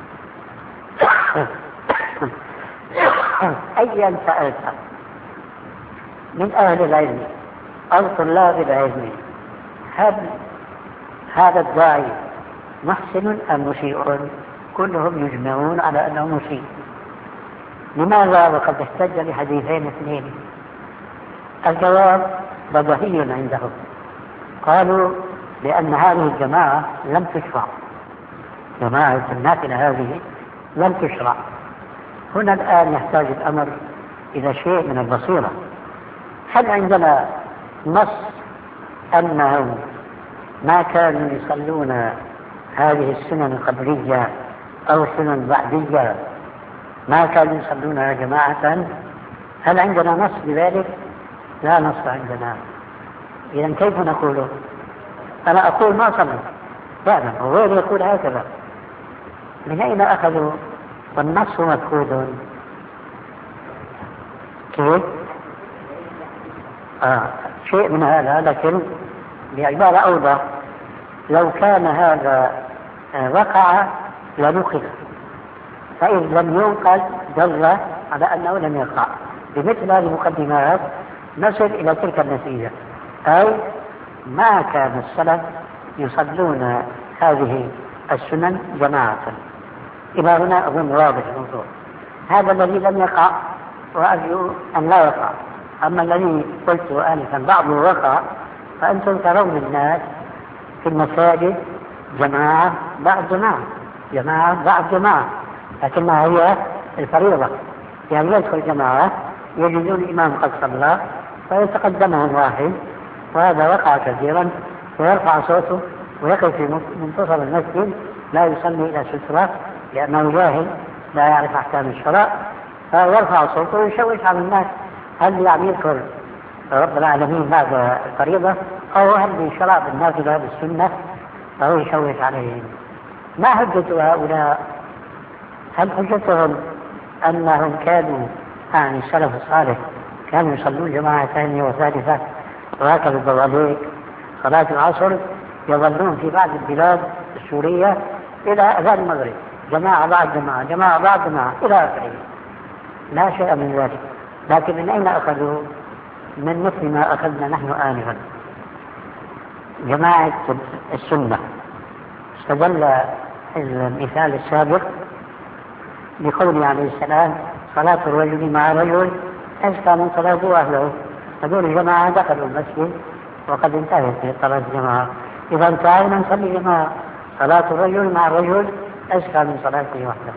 أيا سألت من أهل العلم أو طلاب العلم هل هذا الداعي محسن أم مسيء؟ كلهم يجمعون على أنه مسيء. لماذا وقد احتج بحديثين اثنين؟ الجواب بديهي عندهم، قالوا لأن هذه الجماعة لم تشرع، جماعة النافلة هذه لم تشرع. هنا الآن يحتاج الأمر إلى شيء من البصيرة. هل عندنا نص أنهم ما كانوا يصلون هذه السنن القبلية أو السنن بعدية ما كانوا يصلونها جماعة؟ هل عندنا نص بذلك؟ لا نص عندنا. إذن كيف نقوله؟ أنا أقول ما صلوا فعلا، وغير يقول هكذا. من أين أخذوا والنص مفقود؟ كيف؟ آه. شيء من هذا، لكن بعبارة أوضح لو كان هذا آه وقع لنقل، فإن لم ينقل دل على أنه لم يقع. بمثل هذه المقدمات نصل إلى تلك النتيجة، أي ما كان السلف يصلون هذه السنن جماعة. إلى هنا أظن واضح الموضوع. هذا الذي لم يقع وأرجو أن لا يقع. أما الذي قلته آنفا بعضه وقع، فأنتم ترون الناس في المساجد جماعة بعد جماعة جماعة بعد جماعة، لكنها هي الفريضة. يعني يدخل جماعة يجدون الإمام قد صلى فيتقدمهم واحد، وهذا وقع كثيرا، ويرفع صوته ويقف في منتصف المسجد لا يصلي إلى سترة لأنه جاهل لا يعرف أحكام الشرع، فيرفع صوته ويشوش على الناس. هل يعني يذكر رب العالمين بعد الفريضة أو هل شرع الناس بهذه السنة فهو يشوش عليهم؟ ما حجة هؤلاء؟ هل حجتهم أنهم كانوا عن السلف الصالح كانوا يصلون جماعة ثانية وثالثة، وهكذا الضوابط صلاة العصر يظلون في بعض البلاد السورية إلى أذان المغرب جماعة بعد جماعة جماعة بعد جماعة إلى آخره؟ لا شيء من ذلك. لكن من أين أخذوا؟ من مثل ما أخذنا نحن آنفا. جماعة السنة استدل المثال السابق بقوله عليه السلام صلاة الرجل مع رجل أزكى من صلاته أهله. هذول الجماعة دخلوا المسجد وقد انتهت صلاة الجماعة، إذا تعالوا نصلي جماعة. صلاة الرجل مع الرجل أزكى من صلاته وحده.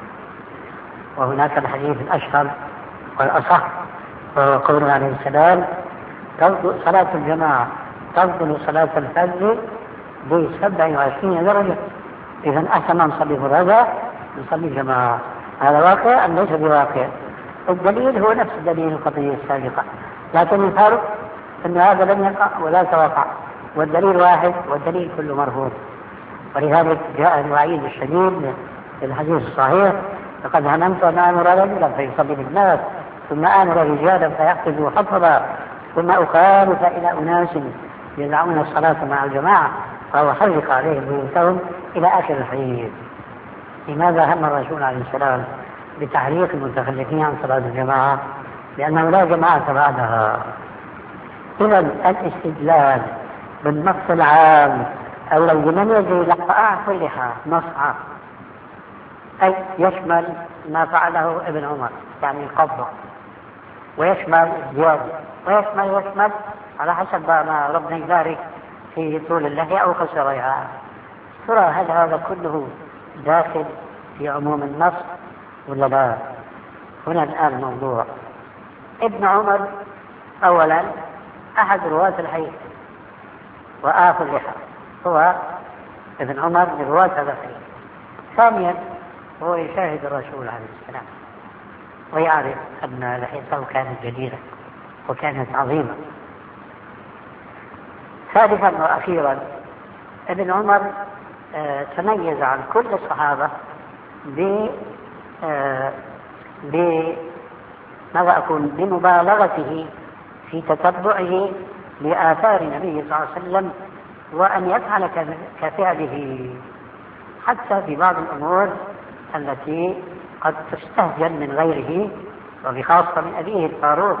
وهناك الحديث الأشهر والأصح وهو قوله عليه السلام صلاة الجماعة تفضل صلاة الفجر بسبع وعشرين درجة. إذا أحسن ما نصلي فرادى نصلي جماعة. هذا واقع أم ليس بواقع؟ الدليل هو نفس الدليل القضية السابقة، لكن الفرق أن هذا لم يقع ولا توقع، والدليل واحد والدليل كله مرفوض. ولذلك جاء الوعيد الشديد في الحديث الصحيح لقد هممت أن آمر رجلا فيصلي بالناس ثم آمر رجالا فيحفظوا حفظا ثم أخالف إلى أناس يدعون الصلاة مع الجماعة فأحرق عليهم بيوتهم إلى آخر الحديث. لماذا هم الرسول عليه السلام بتحريق المتخلفين عن صلاة الجماعة؟ لأنه لا جماعة بعدها. إذا الاستدلال بالنص العام الذي لم يجري لقاء كلها نصعا أي يشمل ما فعله ابن عمر يعني القبضة، ويشمل الزيادة، ويشمل ويشمل على حسب ما ربنا يبارك في طول اللحية أو قصرها. ترى هل هذا كله داخل في عموم النص ولا لا؟ هنا الآن الموضوع. ابن عمر أولا أحد رواة الحديث وآخر اللحى هو ابن عمر من رواة هذا الحديث. ثانيا هو يشاهد الرسول عليه السلام ويعرف أن لحيته كانت جديرة وكانت عظيمة. ثالثا وأخيرا ابن عمر آه تميز عن كل الصحابة ب آه ب ماذا أقول بمبالغته في تتبعه لآثار النبي صلى الله عليه وسلم وأن يفعل كفعله حتى في بعض الأمور التي قد تستهجن من غيره وبخاصة من أبيه الفاروق.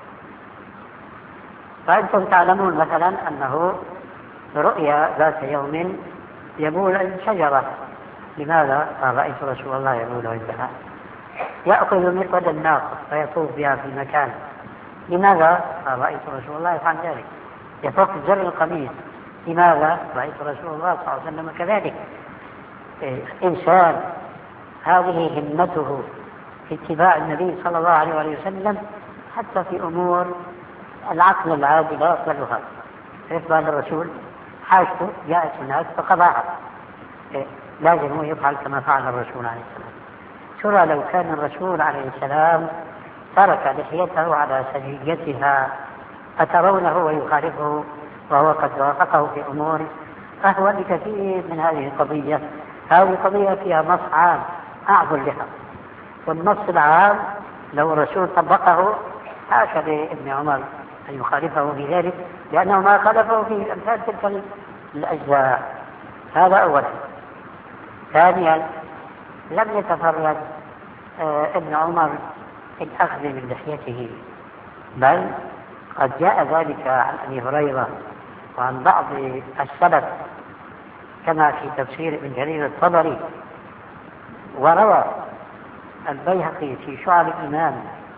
فأنتم تعلمون مثلا أنه رؤيا ذات يوم يبول عند شجرة. لماذا؟ قال رأيت رسول الله يبول عندها. يأخذ مقود الناقة فيطوف بها في مكان. لماذا؟ قال رأيت رسول الله يفعل ذلك. يفك زر القميص. لماذا؟ رأيت رسول الله صلى الله عليه وسلم كذلك. إنسان هذه همته في اتباع النبي صلى الله عليه وسلم حتى في أمور العقل العادي لا يقبلها. يقبل الرسول حاجته جاءت هناك فقضاها، لازم هو يفعل كما فعل الرسول عليه السلام. ترى لو كان الرسول عليه السلام ترك لحيته على سجيتها أترونه ويخالفه وهو قد وافقه في أمور أهون بكثير من هذه القضية. هذه القضية فيها نص عام أعظم لها، والنص العام لو الرسول طبقه حاشا لابن عمر أن يخالفه في ذلك لأنه ما خالفه في أمثال تلك الأجزاء. هذا أولا. ثانيا لم يتفرد آه ابن عمر في الأخذ من لحيته، بل قد جاء ذلك عن أبي هريرة وعن بعض السلف كما في تفسير ابن جرير الطبري. وروى البيهقي في شعب الإيمان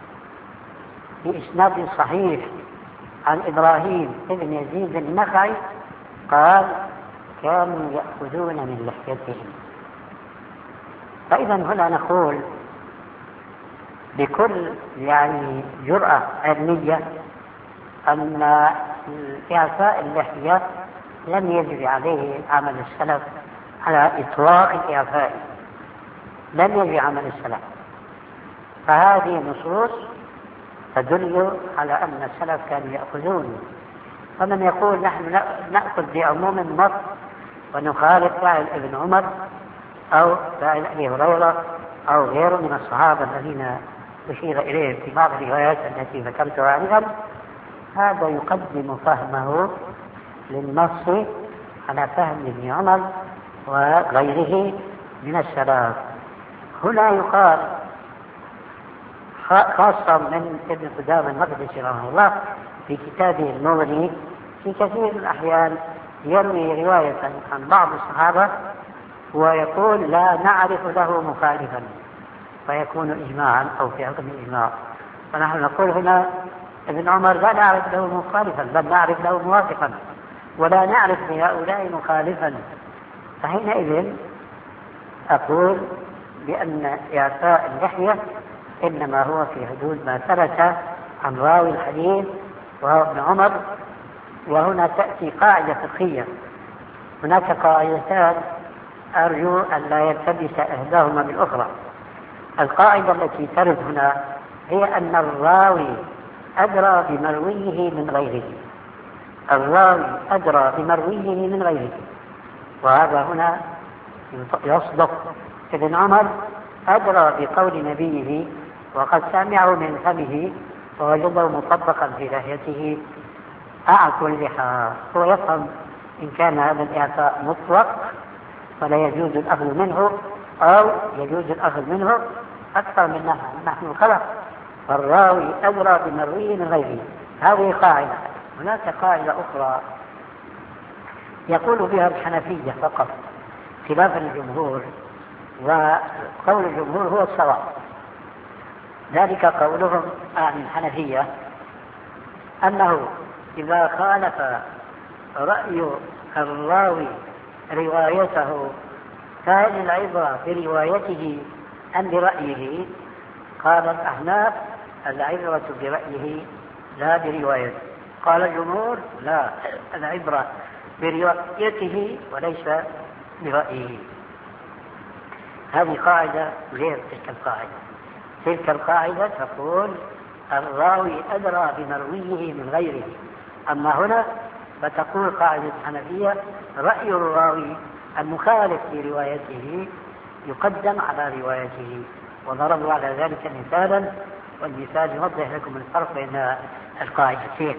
بإسناد صحيح عن إبراهيم ابن يزيد النخعي قال كانوا يأخذون من لحيتهم. فإذا هنا نقول بكل يعني جرأة علمية أن إعفاء اللحية لم يجري عليه عمل السلف على إطلاق الإعفاء، لم يجري عمل السلف. فهذه النصوص تدل على أن السلف كانوا يأخذون. فمن يقول نحن نأخذ بعموم النص ونخالف فعل ابن عمر أو فعل أبي هريرة أو غيره من الصحابة الذين أشير إليه في بعض الروايات التي ذكرتها عنهم، هذا يقدم فهمه للنص على فهم ابن عمر وغيره من السلف. هنا يقال خاصة من ابن قدامة المقدسي رحمه الله في كتابه المغني في كثير من الأحيان يروي رواية عن بعض الصحابة ويقول لا نعرف له مخالفا فيكون إجماعا أو في حكم الإجماع. فنحن نقول هنا ابن عمر لا نعرف له مخالفا بل نعرف له موافقا ولا نعرف لهؤلاء مخالفا. فحينئذ أقول بأن إعفاء اللحية إنما هو في حدود ما ثبت عن راوي الحديث وهو ابن عمر. وهنا تأتي قاعدة فقهية. هناك قاعدتان أرجو أن لا يلتبس إحداهما بالأخرى. القاعدة التي ترد هنا هي أن الراوي أدرى بمرويه من غيره. الراوي أدرى بمرويه من غيره، وهذا هنا يصدق. ابن عمر أدرى بقول نبيه وقد سمعه من فمه ووجده مطبقا في لحيته أعطوا اللحى. هو يفهم إن كان هذا الإعفاء مطلق فلا يجوز الأخذ منه أو يجوز الأخذ منه أكثر من نحن نحن خلق. فالراوي أدرى بمرويه من غيره. هذه قاعدة. هناك قاعدة أخرى يقول بها الحنفية فقط خلافا الجمهور، وقول الجمهور هو الصواب. ذلك قولهم عن الحنفية أنه إذا خالف رأي الراوي روايته كان العبرة بروايته أم برأيه. قال الأحناف العبرة برأيه لا بروايته. قال الجمهور لا، العبرة بروايته وليس برأيه. هذه قاعدة غير تلك القاعدة. تلك القاعدة تقول الراوي أدرى بمرويه من غيره. أما هنا فتقول قاعدة الحنفية رأي الراوي المخالف لروايته يقدم على روايته. وضربوا على ذلك مثالا، والمثال يوضح لكم الفرق بين القاعدتين.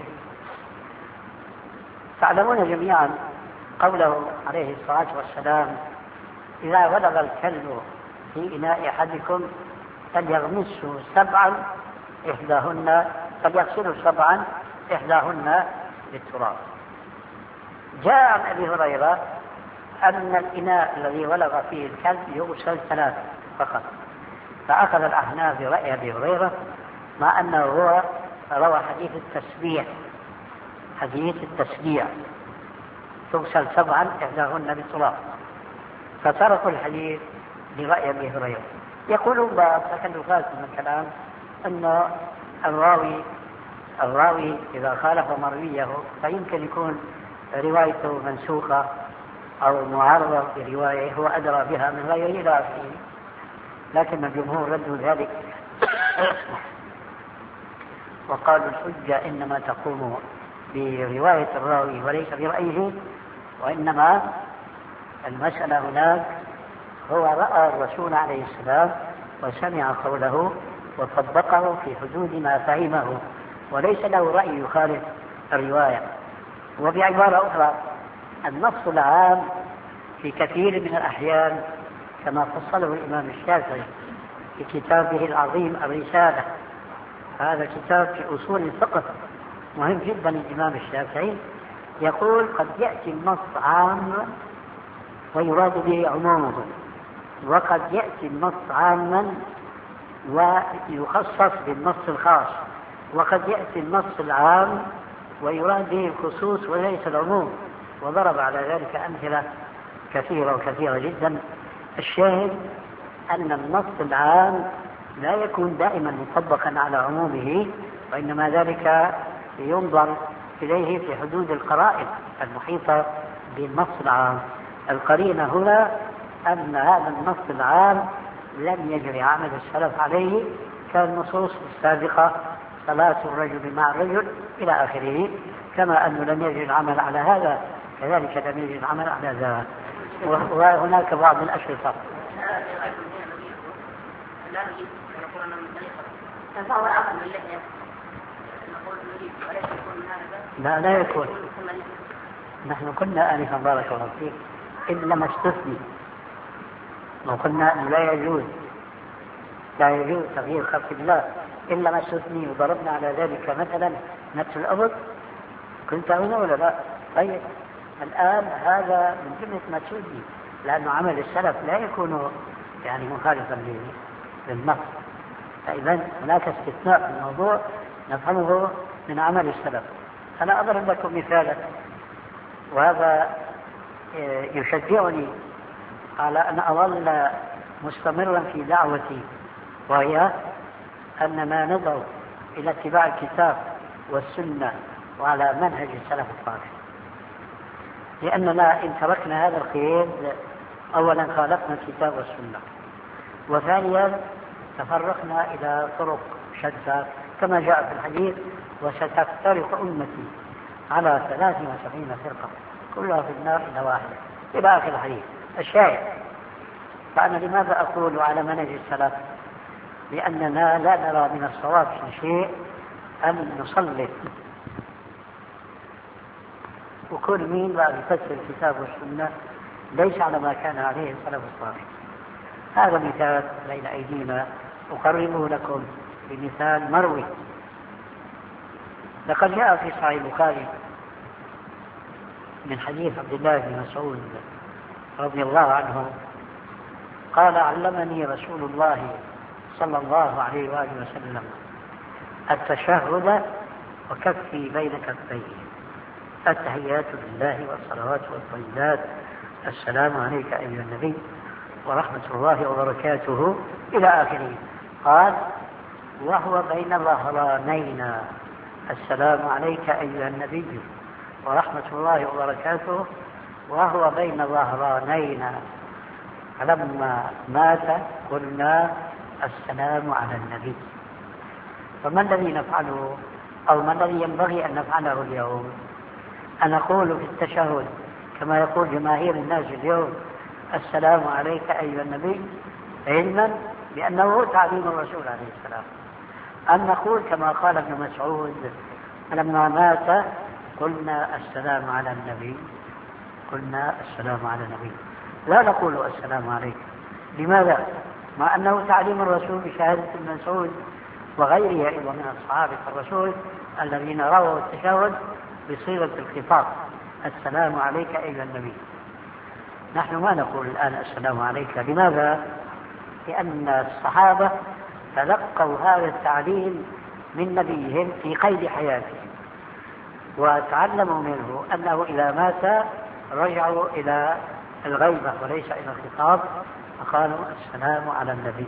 تعلمون جميعا قوله عليه الصلاة والسلام إذا ولغ الكلب في إناء أحدكم فليغمسه سبعا إحداهن فليغسله سبعا إحداهن بالتراب. جاء عن أبي هريرة أن الإناء الذي ولغ فيه الكلب يغسل ثلاثة فقط. فأخذ الأحناف برأي أبي هريرة مع أنه هو روى حديث التسبيح حديث التسبيح تغسل سبعا إحداهن بالتراب، فتركوا الحديث برأي أبي هريرة. يقولون بعض تكلفات من الكلام أن الراوي الراوي إذا خالف مرويه فيمكن يكون روايته منسوخة أو معارضة برواية هو أدرى بها من غيره إلى آخره. لكن الجمهور ردوا ذلك وقالوا الحجة إنما تقوم برواية الراوي وليس برأيه، وإنما المسألة هناك هو رأى الرسول عليه السلام وسمع قوله وطبقه في حدود ما فهمه، وليس له رأي يخالف الرواية. وبعبارة أخرى النص العام في كثير من الأحيان كما فصله الإمام الشافعي في كتابه العظيم الرسالة. هذا كتاب في أصول الفقه مهم جدا. الإمام الشافعي يقول قد يأتي النص عام ويراد به عمومه، وقد يأتي النص عاما ويخصص بالنص الخاص، وقد يأتي النص العام ويراد به الخصوص وليس العموم. وضرب على ذلك أمثلة كثيرة وكثيرة جدا. الشاهد أن النص العام لا يكون دائما مطبقا على عمومه، وإنما ذلك ينظر إليه في حدود القرائن المحيطة بالنص العام. القرينة هنا أن هذا النص العام لم يجري عمل السلف عليه كالنصوص السابقة صلاة الرجل مع الرجل إلى آخره، كما أنه لم يجري العمل على هذا كذلك لم يجري العمل على ذا. وهناك بعض الأشرطة لا لا يكون. نحن كنا آنفا بارك الله فيك إلا ما استثني، وقلنا أنه لا يجوز لا يجوز تغيير خلق الله إلا ما استثني، وضربنا على ذلك مثلا نفس الأمر كنت هنا ولا لا؟ طيب الآن هذا من جملة ما تسودي، لأنه عمل السلف لا يكون يعني مخالفا للنص، فإذا هناك استثناء في الموضوع نفهمه من عمل السلف. أنا أضرب لكم مثالا، وهذا يشجعني على أن أظل مستمرا في دعوتي، وهي أننا ندعو إلى اتباع الكتاب والسنة وعلى منهج السلف الصالح، لأننا إن تركنا هذا القيد أولا خالفنا الكتاب والسنة، وثانيا تفرقنا إلى طرق شتى كما جاء في الحديث: وستفترق أمتي على ثلاث وسبعين فرقة كلها في النار إلا واحدة، إلى آخر الحديث. الشاهد، فأنا لماذا أقول على منهج السلف؟ لأننا لا نرى من الصواب في شيء أن نصلي وكل مين بقى يفسر الكتاب والسنة ليس على ما كان عليه السلف الصالح. هذا مثال بين أيدينا أقربه لكم بمثال مروي. لقد جاء في صحيح البخاري من حديث عبد الله بن مسعود رضي الله عنه قال: علمني رسول الله صلى الله عليه وآله وسلم التشهد وكفي بين كفيه، التحيات لله والصلوات والطيبات، السلام عليك أيها النبي ورحمة الله وبركاته إلى آخره. قال: وهو بين ظهرانينا، السلام عليك أيها النبي ورحمة الله وبركاته، وهو بين ظهرانينا. فلما مات قلنا: السلام على النبي. فما الذي نفعله أو ما الذي ينبغي أن نفعله اليوم؟ أن نقول في التشهد كما يقول جماهير الناس اليوم: السلام عليك أيها النبي، علما بأنه تعليم الرسول عليه السلام، أن نقول كما قال ابن مسعود: لما مات قلنا السلام على النبي، قلنا السلام على النبي، لا نقول السلام عليك. لماذا؟ مع أنه تعليم الرسول بشهادة ابن مسعود وغيره أيضا من أصحاب الرسول الذين رووا التشهد بصيغة الخطاب: السلام عليك أيها النبي. نحن ما نقول الآن السلام عليك. لماذا؟ لأن الصحابة تلقوا هذا التعليم من نبيهم في قيد حياته، وتعلموا منه أنه إذا مات رجعوا إلى الغيبة وليس إلى الخطاب، فقالوا: السلام على النبي.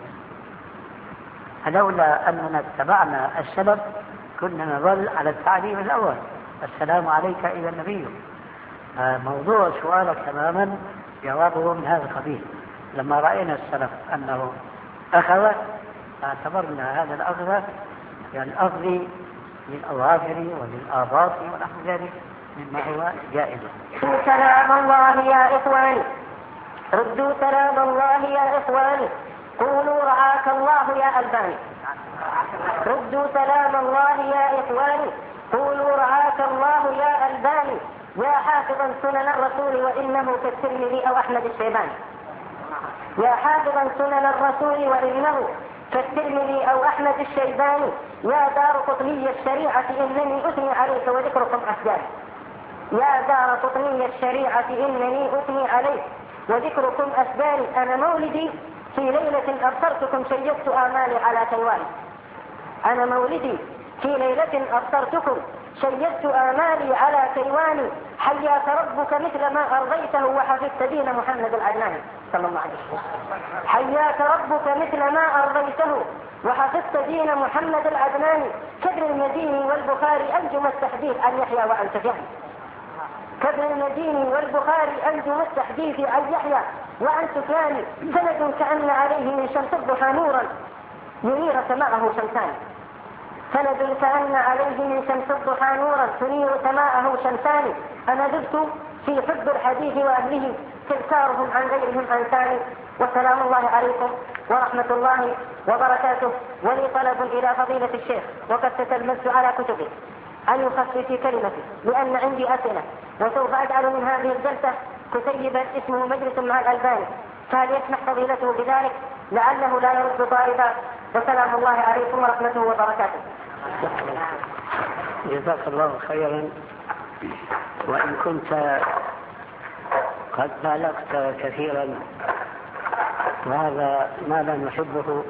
فلولا أننا اتبعنا السلف كنا نظل على التعليم الأول: السلام عليك أيها النبي. موضوع سؤالك تماما جوابه من هذا القبيل. لما رأينا السلف أنه أخذ اعتبرنا هذا الأخذ كالأخذ للأظافر وللآباط ونحو ذلك مما هو جائز. سلام الله يا إخواني، ردوا سلام الله يا إخواني، قولوا رعاك الله يا ألباني. ردوا سلام الله يا إخواني، قولوا رعاك الله يا ألباني، يا حافظا سنن الرسول وإنه كالترمذي أو أحمد الشيباني. يا حافظا سنن الرسول وإنه كالترمذي أو أحمد الشيباني، يا دار قطني الشريعة إنني أثني عليك وذكركم أسجاني. يا دار قطني الشريعة إنني أثني عليك وذكركم أسجاني. أنا مولدي في ليلة أبصرتكم شيدت آمالي على كيواني. أنا مولدي في ليلة أبصرتكم شيدت آمالي على كيواني. حياك ربك مثل ما أرضيته وحفظت دين محمد العدناني صلى الله عليه وسلم. حياك ربك مثل ما أرضيته وحفظت دين محمد العدناني. كابن المديني والبخاري أنجم التحديث عن يحيى وعن سفيان. كابن المديني والبخاري أنجم التحديث عن يحيى وعن سفيان. سند كأن عليه من شمس الضحى نورا ينير سماءه شمسان. سند كأن عليه من شمس الضحى نورا تنير سماءه شمسان. أنا ذبت في حب الحديث وأهله تذكارهم عن غيرهم أنساني. وسلام الله عليكم ورحمة الله وبركاته. ولي طلب إلى فضيلة الشيخ وقد تتلمذت على كتبه أن يخفي في كلمتي لأن عندي أسئلة، وسوف أجعل من هذه الجلسة كتيبا اسمه مجلس مع الألباني، فهل يسمح فضيلته بذلك لعله لا يرد طالبا؟ وسلام الله عليكم ورحمته وبركاته. جزاك الله خيرا. وإن كنت قد بالغت كثيرا وهذا ما لا نحبه،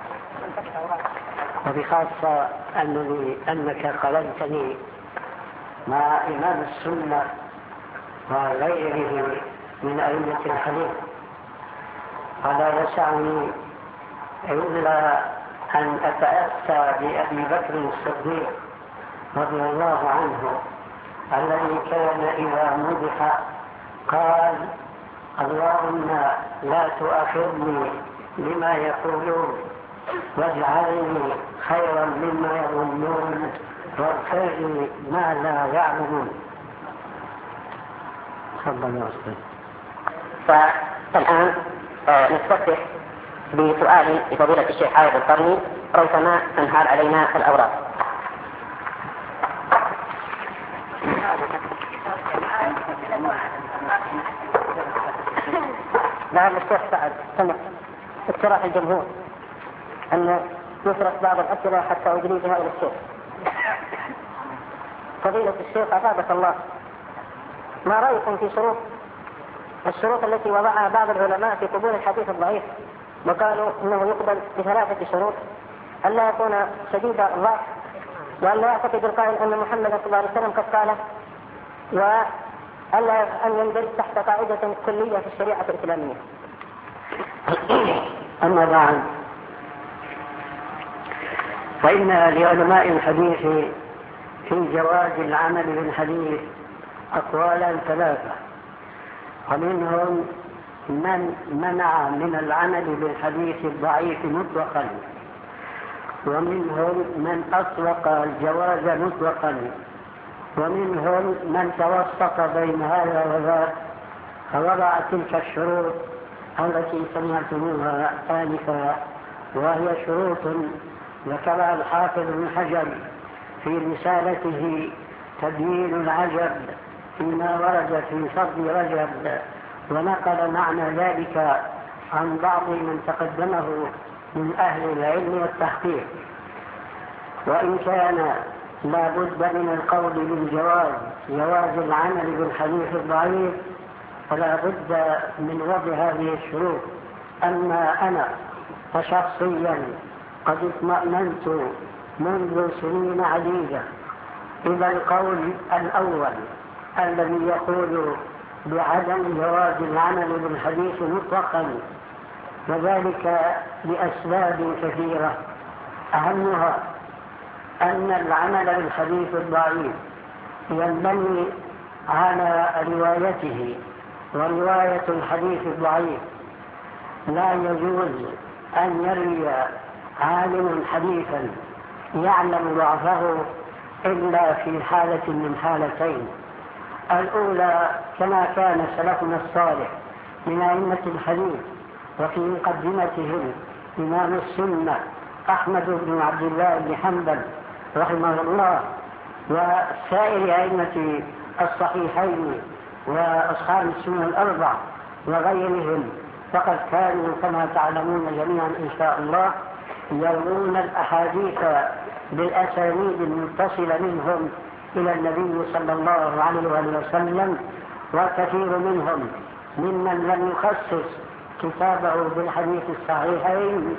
وبخاصة أنني أنك قلدتني مع إمام السنة وغيره من أئمة الحديث، ولا يسعني إلا أن أتأسى بأبي بكر الصديق رضي الله عنه الذي كان إذا مدح قال: اللهم لا تؤاخذني بما يقولون واجعلني خيرا مما يظنون واغفر لي ما لا يعلمون. تفضل يا أستاذ. فالآن نستفتح بسؤال لفضيلة الشيخ عائد القرني ريثما تنهال علينا الأوراق. نعم الشيخ سعد، سمع اقتراح الجمهور أن يفرق بعض الأسئلة حتى أجريبها إلى الشيخ. فضيلة الشيخ أفادك الله، ما رأيكم في شروط الشروط التي وضعها بعض العلماء في قبول الحديث الضعيف، وقالوا إنه يقبل بثلاثة شروط: أن لا يكون شديد الضعف، وأن لا يعتقد القائل أن محمد صلى الله عليه وسلم قد قاله، وألا أن يندرج تحت قاعدة كلية في الشريعة الإسلامية. أما بعد، فإن لعلماء الحديث في جواز العمل بالحديث أقوالا ثلاثة، ومنهم من منع من العمل بالحديث الضعيف مطلقا، ومنهم من أطلق الجواز مطلقا، ومنهم من توسط بين هذا وذاك فوضع تلك الشروط التي سمعتموها آنفا، وهي شروط ذكرها الحافظ ابن حجر في رسالته تبيين العجب فيما ورد في فضل رجب، ونقل معنى ذلك عن بعض من تقدمه من أهل العلم والتحقيق. وإن كان لا بد من القول بالجواز جواز العمل بالحديث الضعيف، فلا بد من وضع هذه الشروط. أما أنا فشخصيا قد اطمأننت منذ سنين عديدة إلى القول الأول الذي يقول بعدم جواز العمل بالحديث مطلقا، وذلك لأسباب كثيرة، أهمها أن العمل بالحديث الضعيف ينبني على روايته، ورواية الحديث الضعيف لا يجوز أن يروي عالم حديثا يعلم ضعفه إلا في حالة من حالتين: الأولى كما كان سلفنا الصالح من أئمة الحديث وفي مقدمتهم إمام السنة أحمد بن عبد الله بن حنبل رحمه الله، وسائر أئمة الصحيحين وأصحاب السنة الأربع وغيرهم، فقد كانوا كما تعلمون جميعا إن شاء الله يروون الأحاديث بالأسانيد المتصلة منهم إلى النبي صلى الله عليه وسلم، وكثير منهم ممن لم يخصص كتابه بالحديث الصحيحين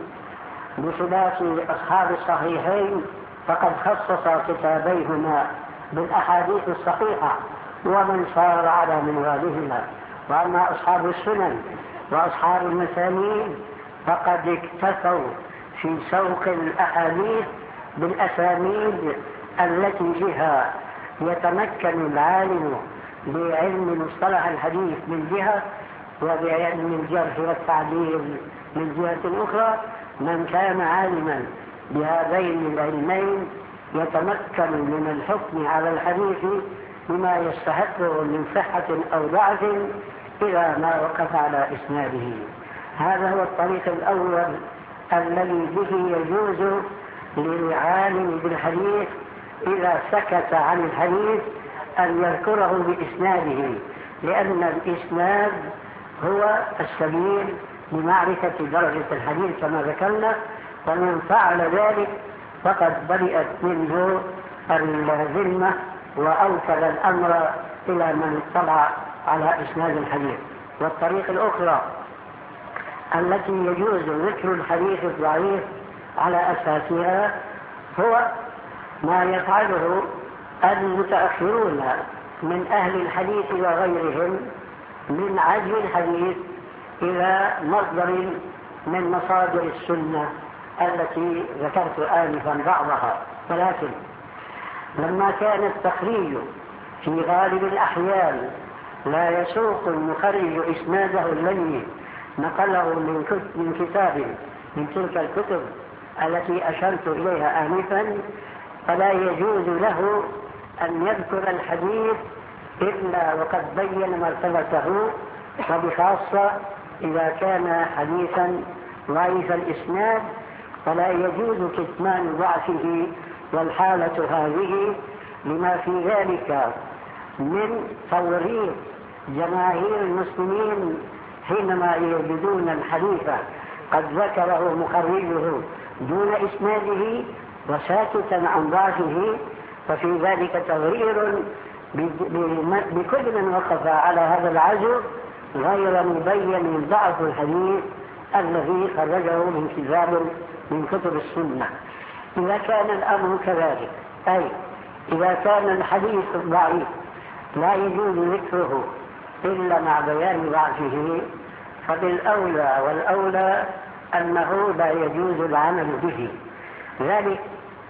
بخلاف أصحاب الصحيحين، فقد خصص كتابيهما بالأحاديث الصحيحة ومن سار على منوالهما. وأما أصحاب السنن وأصحاب المسانيد فقد اكتفوا في سوق الأحاديث بالأسانيد التي بها يتمكن العالم بعلم مصطلح الحديث من جهة، وبعلم الجرح والتعديل من جهة أخرى. من كان عالما بهذين العلمين يتمكن من الحكم على الحديث بما يستحقه من صحة أو ضعف إلى ما وقف على إسناده. هذا هو الطريق الأول الذي به يجوز للعالم بالحديث إذا سكت عن الحديث أن يذكره بإسناده، لأن الإسناد هو السبيل لمعرفة درجة الحديث كما ذكرنا، ومن فعل ذلك فقد برئت منه الذمة وأوكل الأمر إلى من اطلع على إسناد الحديث. والطريق الأخرى التي يجوز ذكر الحديث الضعيف على أساسها هو ما يفعله المتأخرون من أهل الحديث وغيرهم من عزو الحديث إلى مصدر من مصادر السنة التي ذكرت آنفا بعضها. ولكن لما كان التخريج في غالب الأحيان لا يسوق المخرج إسناده الذي نقله من كتاب من تلك الكتب التي أشرت إليها آنفا، فلا يجوز له أن يذكر الحديث إلا وقد بين مرتبته، وبخاصة إذا كان حديثا ضعيف الإسناد فلا يجوز كتمان ضعفه. والحالة هذه لما في ذلك من توريط جماهير المسلمين حينما يجدون الحديث قد ذكره مخرجه دون إسناده وساكتا عن ضعفه، ففي ذلك تغرير بكل من وقف على هذا العزو غير مبين ضعف الحديث الذي خرجه من كتاب من كتب السنة. إذا كان الأمر كذلك، أي إذا كان الحديث ضعيف لا يجوز ذكره إلا مع بيان ضعفه، فبالأولى والأولى أنه لا يجوز العمل به، ذلك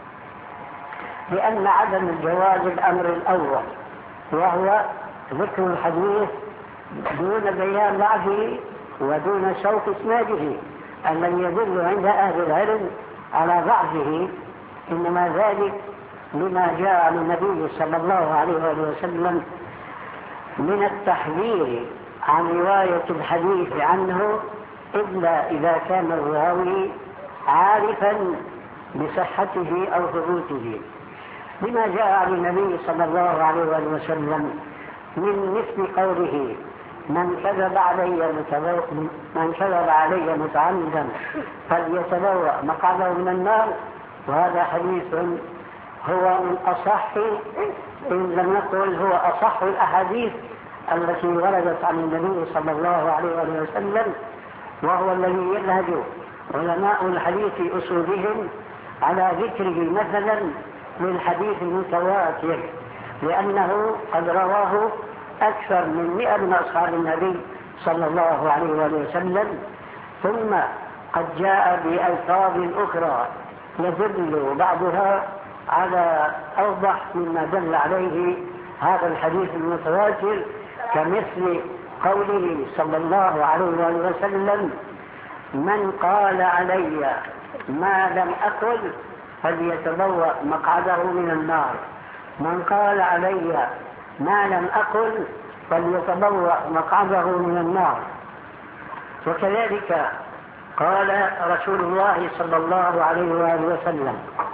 لأن عدم الجواز الأمر الأول وهو ذكر الحديث دون بيان ضعفه ودون سوق إسناده الذي يدل عند أهل العلم على ضعفه، إنما ذلك لما جاء عن النبي صلى الله عليه وسلم من التحذير عن رواية الحديث عنه إلا إذا كان الراوي عارفا بصحته أو ثبوته، لما جاء عن النبي صلى الله عليه وسلم من مثل قوله من كذب علي من كذب علي متعمدا فليتبوأ مقعده من النار. وهذا حديث هو من أصح، إن لم نقل هو أصح الأحاديث التي وردت عن النبي صلى الله عليه وسلم، وهو الذي ينهج علماء الحديث في أصولهم على ذكره مثلا للحديث المتواتر، لأنه قد رواه أكثر من مئة من أصحاب النبي صلى الله عليه وسلم، ثم قد جاء بألفاظ أخرى يدل بعضها على أوضح مما دل عليه هذا الحديث المتواتر، كمثل قوله صلى الله عليه وسلم من قال علي ما لم أقل فليتبوأ مقعده من النار، من قال علي ما لم أقل فليتبوأ مقعده من النار. وكذلك قال رسول الله صلى الله عليه وآله وسلم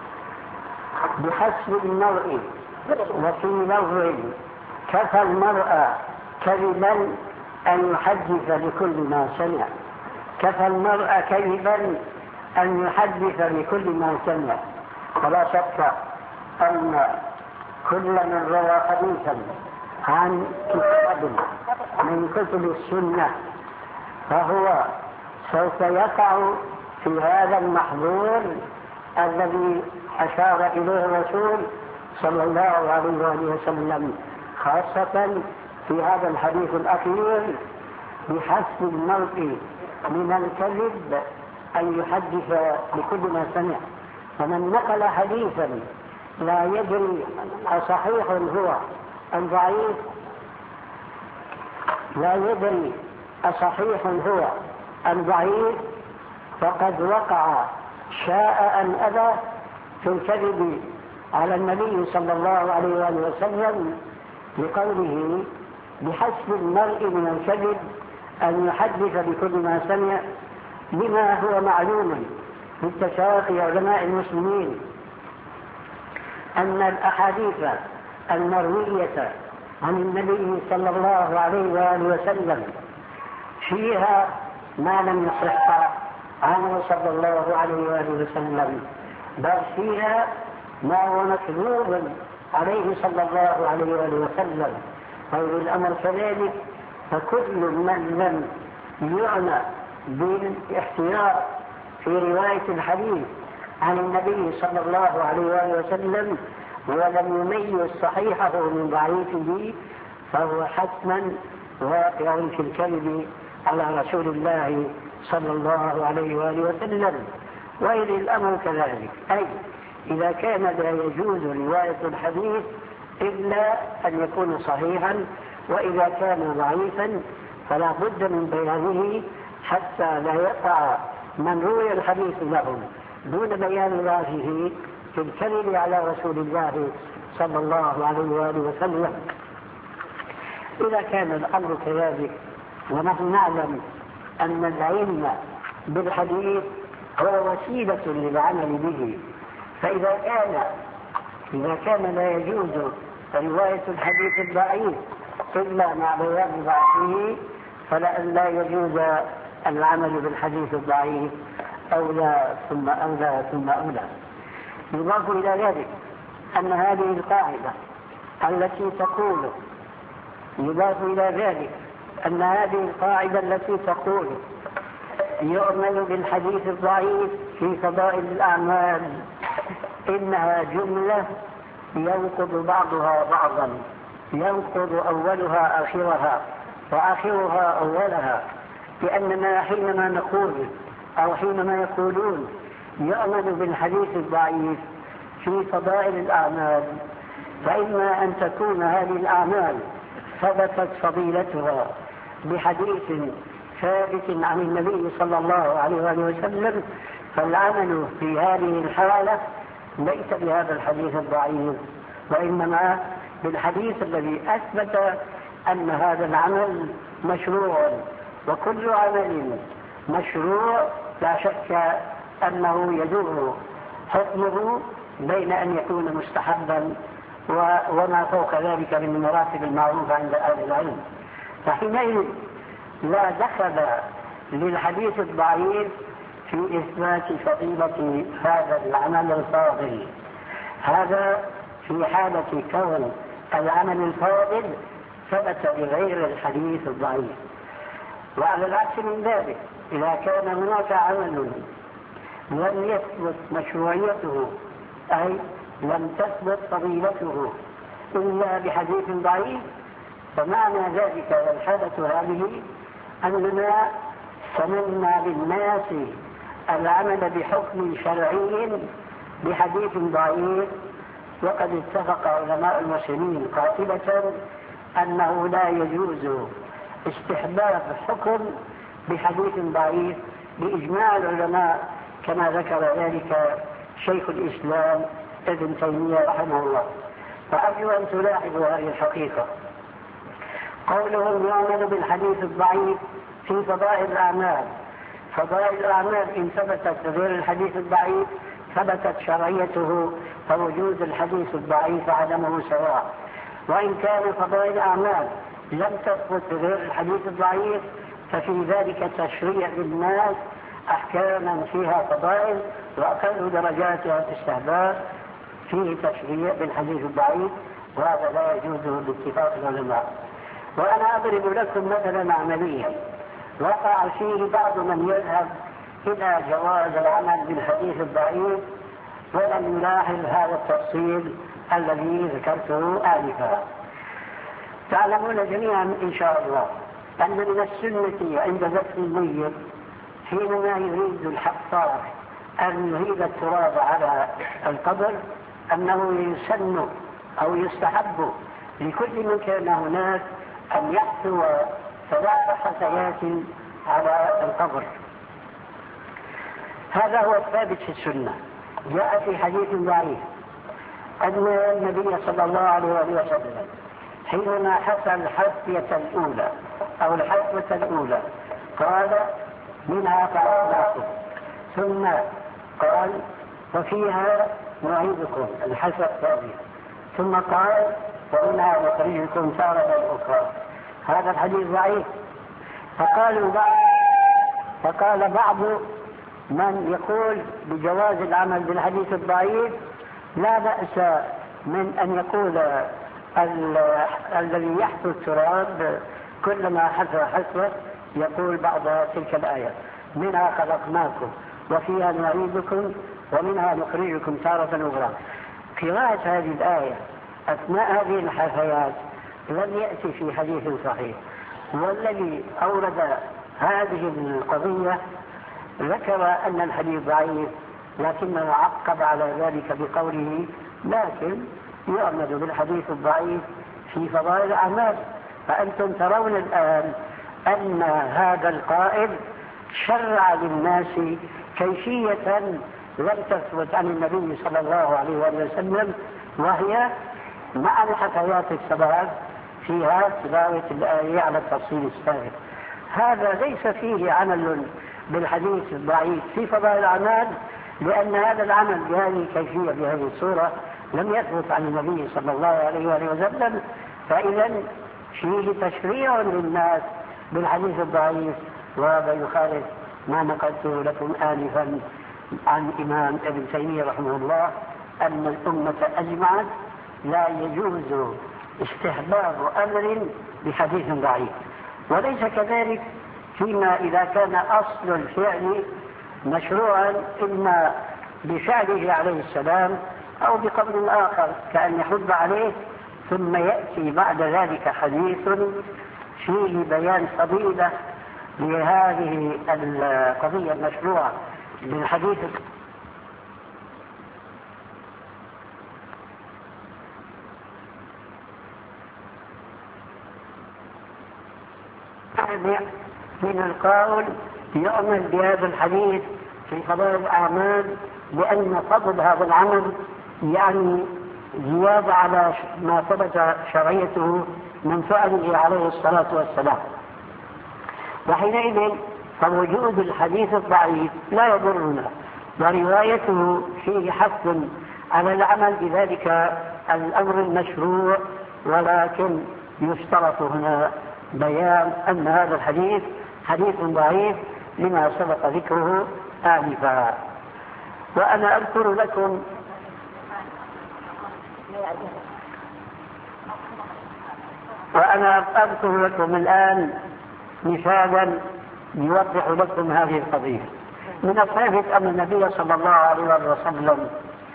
بحسب المرء وفي لفظ كفى المرء كذبا أن يحدث بكل ما سمع، كفى المرء كذبا أن يحدث بكل ما سمع. فلا شك أن كل من روى حديثا عن كتاب من كتب السنة فهو سوف يقع في هذا المحظور الذي أشار إليه الرسول صلى الله عليه وسلم، خاصة في هذا الحديث الأخير بحسب المرء من الكذب أن يحدث بكل ما سمع. فمن نقل حديثا لا يدري أصحيح هو أم ضعيف، لا يدري أصحيح هو أم ضعيف، فقد وقع شاء أن أبى في الكذب على النبي صلى الله عليه وسلم لقوله بحسب المرء من الكذب أن يحدث بكل ما سمع، بما هو معلوم باتفاق علماء المسلمين أن الأحاديث المروية عن النبي صلى الله عليه وآله وسلم فيها ما لم يصح عنه صلى الله عليه وآله وسلم، بل فيها ما هو مكذوب عليه صلى الله عليه وسلم أو الأمر كذلك، فكل من لم يعنى بالاحتياط في رواية الحديث عن النبي صلى الله عليه وسلم ولم يميز صحيحه من ضعيفه فهو حتما واقع في الكذب على رسول الله صلى الله عليه وآله وسلم. وإذ الأمر كذلك، أي إذا كان لا يجوز رواية الحديث إلا أن يكون صحيحا، وإذا كان ضعيفا فلا بد من بيانه حتى لا يقع من روي الحديث لهم دون بيان ضعفه في الكذب على رسول الله صلى الله عليه وآله وسلم. إذا كان الأمر كذلك ونحن نعلم أن العلم بالحديث هو وسيلة للعمل به، فإذا كان إذا كان لا يجوز رواية الحديث الضعيف إلا مع بيان ضعفه فلأن لا يجوز العمل بالحديث الضعيف أولى ثم أولى ثم أولى. يضاف إلى ذلك أن هذه القاعدة التي تقول يضاف إلى ذلك أن هذه القاعدة التي تقول يؤمن بالحديث الضعيف في فضائل الأعمال إنها جملة ينقض بعضها بعضا، ينقض أولها آخرها وآخرها أولها، لأننا حينما نقول أو حينما يقولون يؤمن بالحديث الضعيف في فضائل الأعمال فإما أن تكون هذه الأعمال ثبتت فضيلتها بحديث ثابت عن النبي صلى الله عليه وسلم، فالعمل في هذه الحالة ليس بهذا الحديث الضعيف وإنما بالحديث الذي أثبت أن هذا العمل مشروع، وكل عمل مشروع لا شك أنه يدور حكمه بين أن يكون مستحبا وما فوق ذلك من المراتب المعروفة عند أهل العلم. فحينئذ لا دخل للحديث الضعيف في إثبات فضيلة هذا العمل الفاضل، هذا في حالة كون العمل الفاضل ثبت بغير الحديث الضعيف. وعلى العكس من ذلك إذا كان هناك عمل لم يثبت مشروعيته أي لم تثبت فضيلته إلا بحديث ضعيف، فمعنى ذلك والحالة هذه أننا سنمنع للناس العمل بحكم شرعي بحديث ضعيف، وقد اتفق علماء المسلمين قاطبة أنه لا يجوز استحباب حكم بحديث ضعيف بإجماع العلماء كما ذكر ذلك شيخ الإسلام ابن تيمية رحمه الله. فأرجو أن تلاحظوا هذه الحقيقة. قولهم يعمل بالحديث الضعيف في فضائل الأعمال، فضائل الأعمال إن ثبتت غير الحديث الضعيف ثبتت شرعيته، فوجود الحديث الضعيف عدمه سواء. وإن كان فضائل الأعمال لم تثبت غير الحديث الضعيف ففي ذلك تشريع للناس أحكاما فيها فضائل وأقل درجاتها في استحباب فيه تشريع بالحديث الضعيف، وهذا لا يجوز باتفاق العلماء. وأنا أضرب لكم مثلا عمليا وقع فيه بعض من يذهب إلى جواز العمل بالحديث الضعيف ولم يلاحظ هذا التفصيل الذي ذكرته آنفا. تعلمون جميعا إن شاء الله أن من السنة عند دفن الميت حينما يريد الحفار أن يهيب التراب على القبر أنه يسن أو يستحب لكل من كان هناك أن يحثو ثلاث حثيات على القبر. هذا هو الثابت في السنة. جاء في حديث ضعيف أن النبي صلى الله عليه وسلم حينما حثى الحثية الأولى أو الحثوة الأولى قال منها فأخلاقكم، ثم قال وفيها نعيدكم الحثوة الثانية، ثم قال ومنها نخرجكم تارة أخرى. هذا الحديث ضعيف. فقالوا بعض فقال بعض من يقول بجواز العمل بالحديث الضعيف لا بأس من أن يقول الذي يحث التراب كلما حث حثوة يقول بعض تلك الآية: منها خلقناكم وفيها نعيدكم ومنها نخرجكم تارة أخرى. قراءة هذه الآية أثناء هذه الحثيات لم يأتي في حديث صحيح، والذي أورد هذه القضية ذكر أن الحديث ضعيف، لكنه عقب على ذلك بقوله: لكن يؤمد بالحديث الضعيف في فضائل الأعمال. فأنتم ترون الآن أن هذا القائل شرع للناس كيفية لم تثبت عن النبي صلى الله عليه وسلم، وهي مع الحكايات السبب فيها تلاوة الآية على التفصيل السابق. هذا ليس فيه عمل بالحديث الضعيف في فضائل الأعمال، لأن هذا العمل بهذه الكيفية بهذه الصورة لم يثبت عن النبي صلى الله عليه وسلم. فإذا فيه تشريع للناس بالحديث الضعيف، وهذا يخالف ما نقلته لكم آنفا عن إمام ابن تيمية رحمه الله أن الأمة أجمعت لا يجوز استحباب أمر بحديث ضعيف. وليس كذلك فيما إذا كان أصل الفعل مشروعا إما بفعله عليه السلام أو بقول آخر كأن يحب عليه، ثم يأتي بعد ذلك حديث فيه بيان فضيلة لهذه القضية المشروعة بالحديث من القول يؤمن بهذا الحديث في فضائل الأعمال، لأن فضل هذا العمل يعني زيادة على ما ثبت شرعيته من فعله عليه الصلاة والسلام. وحينئذ فوجود الحديث الضعيف لا يضرنا، وروايته فيه حث على العمل بذلك الأمر المشروع، ولكن يشترط هنا بيان أن هذا الحديث حديث ضعيف لما سبق ذكره آنفا. وأنا أذكر لكم وأنا أذكر لكم الآن مثالا يوضح لكم هذه القضية. من الصحيح أن النبي صلى الله عليه وسلم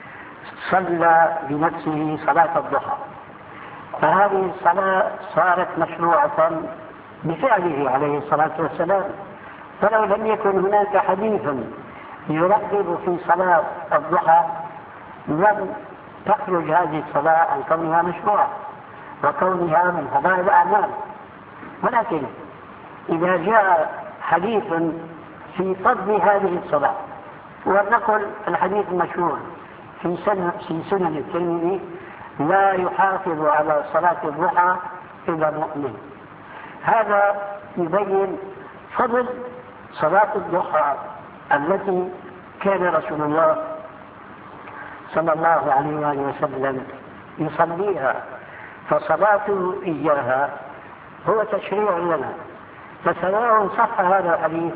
صلى بنفسه صلاة الضحى، فهذه الصلاة صارت مشروعة بفعله عليه الصلاة والسلام. فلو لم يكن هناك حديث يرغب في صلاة الضحى لم تخرج هذه الصلاة عن كونها مشروعة وكونها من فضائل الأعمال. ولكن إذا جاء حديث في فضل هذه الصلاة، ولنقل الحديث المشهور في سنة في سنن الترمذي: لا يحافظ على صلاة الضحى إلا مؤمن. هذا يبين فضل صلاة الضحى التي كان رسول الله صلى الله عليه وسلم يصليها، فصلاته إياها هو تشريع لنا. فسواء صح هذا الحديث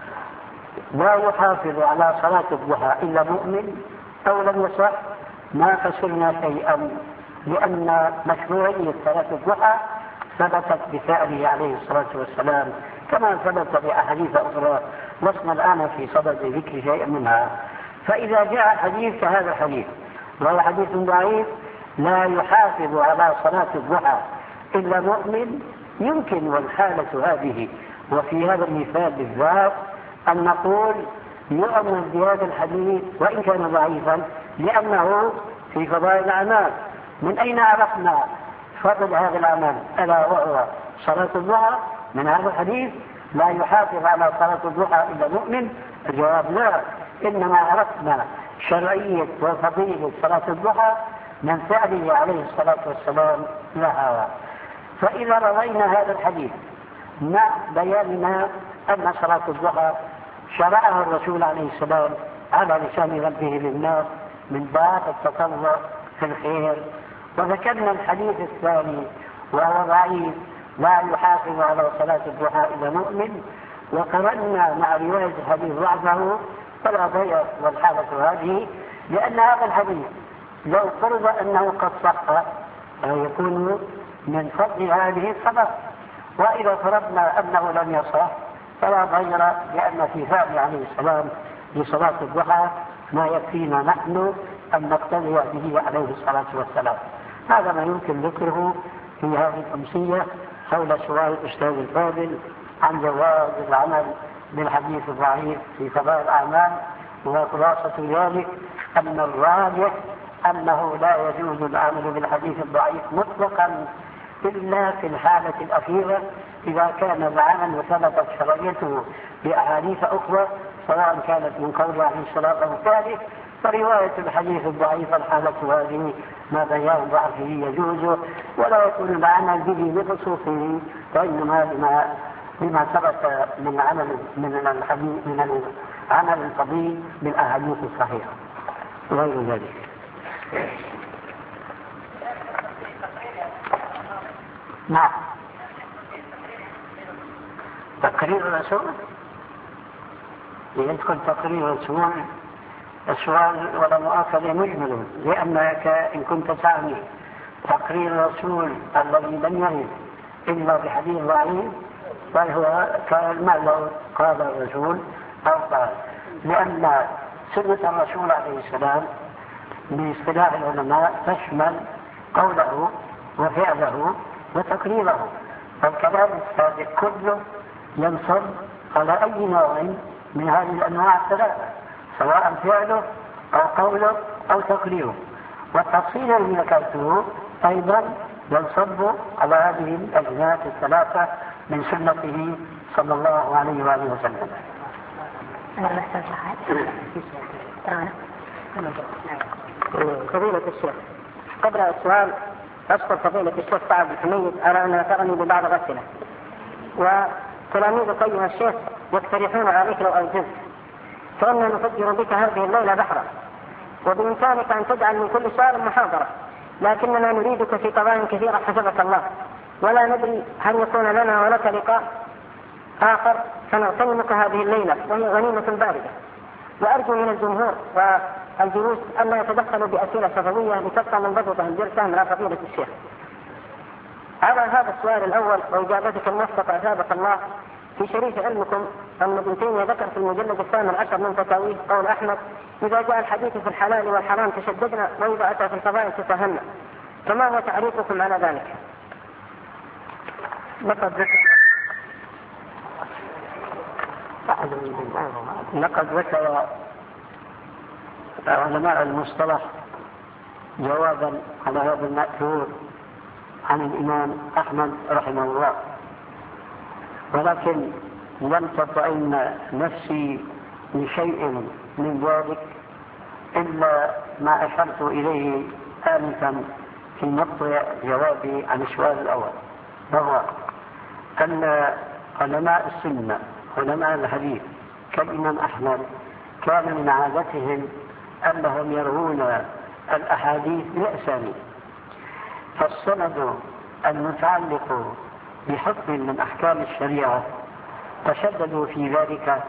لا يحافظ على صلاة الضحى إلا مؤمن أو لم يصح ما خسرنا شيئا، لأن مشروعية صلاة الضحى ثبتت بفعله عليه الصلاة والسلام كما ثبت بأحاديث أخرى لسنا الآن في صدد ذكر شيء منها. فإذا جاء حديث كهذا الحديث وهو حديث ضعيف لا يحافظ على صلاة الضحى إلا مؤمن، يمكن والحالة هذه وفي هذا المثال بالذات أن نقول يؤمن بهذا الحديث وإن كان ضعيفا لأنه في فضائل الأعمال. من أين عرفنا فضل هذا العمل ألا وهو صلاة الضحى؟ من هذا الحديث لا يحافظ على صلاة الضحى إلا مؤمن. الجواب لا، إنما عرفنا شرعية وفضيلة صلاة الضحى من فعله عليه الصلاة والسلام لها. فإذا روينا هذا الحديث مع بياننا أن صلاة الضحى شرعها الرسول عليه السلام على لسان ربه للناس من باب التطلع في الخير، وذكرنا الحديث الثاني وهو ضعيف لا يحافظ على صلاة الضحى إلا مؤمن، وقرنا مع رواية الحديث ضعفه فلا ضير والحالة هذه، لأن هذا الحديث لو فرض أنه قد صح يكون من فضل هذه الصلاة، وإذا فرضنا أنه لم يصح فلا ضير، لأن في فعل عليه السلام لصلاة الضحى ما يكفينا نحن أن نقتدي به عليه الصلاة والسلام. هذا ما يمكن ذكره في هذه الأمسية حول سؤال الأستاذ الفاضل عن جواز العمل بالحديث الضعيف في فضائل الأعمال. وخلاصة ذلك أن الراجح أنه لا يجوز العمل بالحديث الضعيف مطلقا إلا في الحالة الأخيرة، إذا كان العمل وثبتت شرعيته بأحاديث أخرى سواء كانت من قول عليه الصلاة أو ثالث، فرواية الحديث الضعيف الحالة هذه ما بيان ضعفه يجوز، ولا يكون العمل به لخصوصه، وإنما لما لما ثبت من عمل من الحديث من العمل الفضيل بالأحاديث الصحيحة وغير ذلك. نعم. تقرير الرسول يدخل تقرير الرسول السؤال ولا مؤاخذة مجمل، لأنك إن كنت تعني تقرير الرسول الذي لم يرد إلا بحديث ضعيف فهو كما لو قال الرسول أو قال، لأن سنة الرسول عليه السلام باصطلاح العلماء تشمل قوله وفعله وتقريره، فالكلام السابق كله ينصب على أي نوع من هذه الأنواع الثلاثة، سواء فعله أو قوله أو تقريره. والتفصيل الذي ذكرته أيضا ينصب على هذه الأجناس الثلاثة من سنته صلى الله عليه وآله وسلم. فضيلة الشيخ، قبل السؤال أشكر فضيلة الشيخ سعد الحميد على أن أثرني ببعض الأسئلة، وتلاميذ أيها الشيخ يقترحون عليك لو أوجزت فإننا نفجر بك هذه الليلة بحرا، وبإمكانك أن تجعل من كل سؤال محاضرة، لكننا نريدك في قضايا كثيرة حسبك الله، ولا ندري هل يكون لنا ولك لقاء آخر فنغتنمك هذه الليلة وهي غنيمة باردة. وأرجو من الجمهور والجلوس أن لا يتدخلوا بأسئلة شفوية لتبقى منضبطة الجلسة مع فضيلة الشيخ. على هذا السؤال الأول وإجابتك الموفقة أثابك الله، في شريف علمكم أن ابن تيمية ذكر في المجلد الثامن عشر من فتاويه قول أحمد: إذا جاء الحديث في الحلال والحرام تشددنا، وإذا أتى في الفضائل تفهمنا. فما هو تعليقكم على ذلك؟ لقد لقد ذكر علماء المصطلح جوابا على هذا المأثور عن الإمام أحمد رحمه الله، ولكن لم تطعن نفسي لشيء من ذلك إلا ما أشرت إليه آنفا في نقطة جوابي عن السؤال الأول، وهو أن علماء السنة علماء الحديث كالإمام أحمد كان من عادتهم أنهم يروون الأحاديث بأسانيد، فالسند المتعلق بحكم من أحكام الشريعة تشددوا في ذلك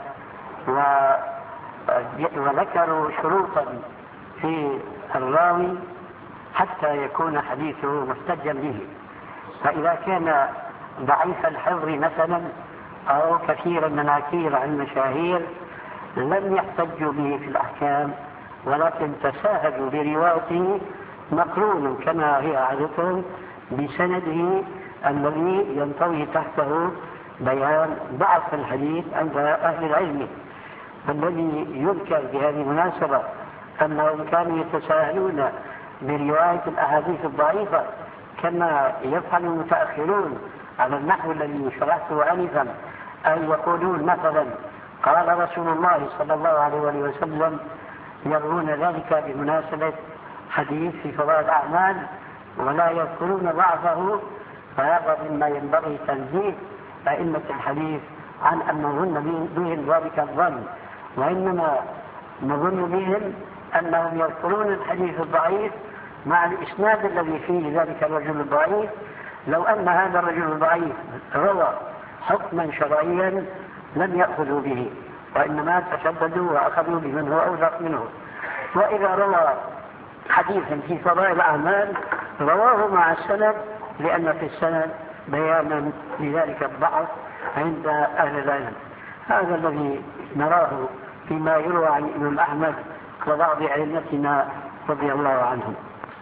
وذكروا شروطا في الراوي حتى يكون حديثه محتجا به، فإذا كان ضعيف الحفظ مثلا أو كثير المناكير عن المشاهير لم يحتجوا به في الأحكام، ولكن تساهلوا بروايته مقرون كما هي عادتهم بسنده الذي ينطوي تحته بيان ضعف الحديث عند أهل العلم. والذي يذكر بهذه المناسبة أنهم كانوا يتساهلون برواية الأحاديث الضعيفة كما يفعل المتأخرون على النحو الذي شرحته آنفا، أن يقولون مثلا قال رسول الله صلى الله عليه وسلم، يرون ذلك بمناسبة حديث في فضائل الأعمال ولا يذكرون ضعفه، فهذا مما ينبغي تنزيه أئمة الحديث عن أن نظن بهم ذلك الظن، وإنما نظن بهم أنهم يذكرون الحديث الضعيف مع الإسناد الذي فيه ذلك الرجل الضعيف. لو أن هذا الرجل الضعيف روى حكما شرعيا لم يأخذوا به، وإنما تشددوا وأخذوا بمن هو أوثق منه. وإذا روى حديثا في فضائل الأعمال رواه مع السند، لأن في السند بيانا لذلك الضعف عند أهل العلم. هذا الذي نراه فيما يروى عن الإمام أحمد وبعض أئمتنا رضي الله عنهم.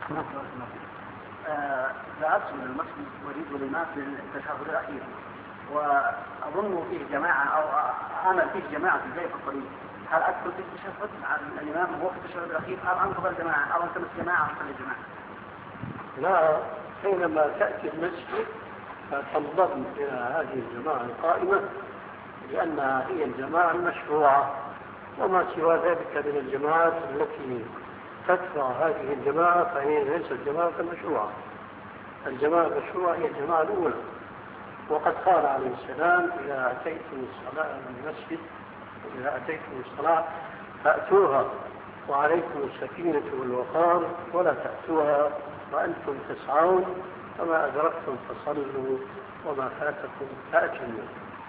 آه لا أدخل المسجد أريد الإمام في التشهد الأخير، وأظن فيه جماعة أو أنا فيه جماعة في البيت القريب، هل أدخل في التشهد مع الإمام وهو في التشهد الأخير أم أنتظر جماعة أو ألتمس جماعة أو أصلي جماعة؟ لا، حينما تأتي المسجد فتنضم إلى هذه الجماعة القائمة، لأنها هي الجماعة المشروعة، وما سوى ذلك من الجماعات التي تدفع هذه الجماعة فهي ليست جماعة مشروعة. الجماعة المشروعة هي الجماعة الأولى. وقد قال عليه السلام: إذا أتيتم الصلاة من المسجد إذا أتيتم الصلاة فأتوها وعليكم السكينة والوقار، ولا تأتوها وأنتم تسعون، فما أدركتم فصلوا وما فاتكم فأتموا.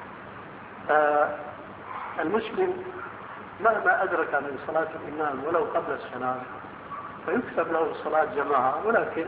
المسلم مهما أدرك من صلاة الإمام ولو قبل السلام فيكتب له صلاة جماعة، ولكن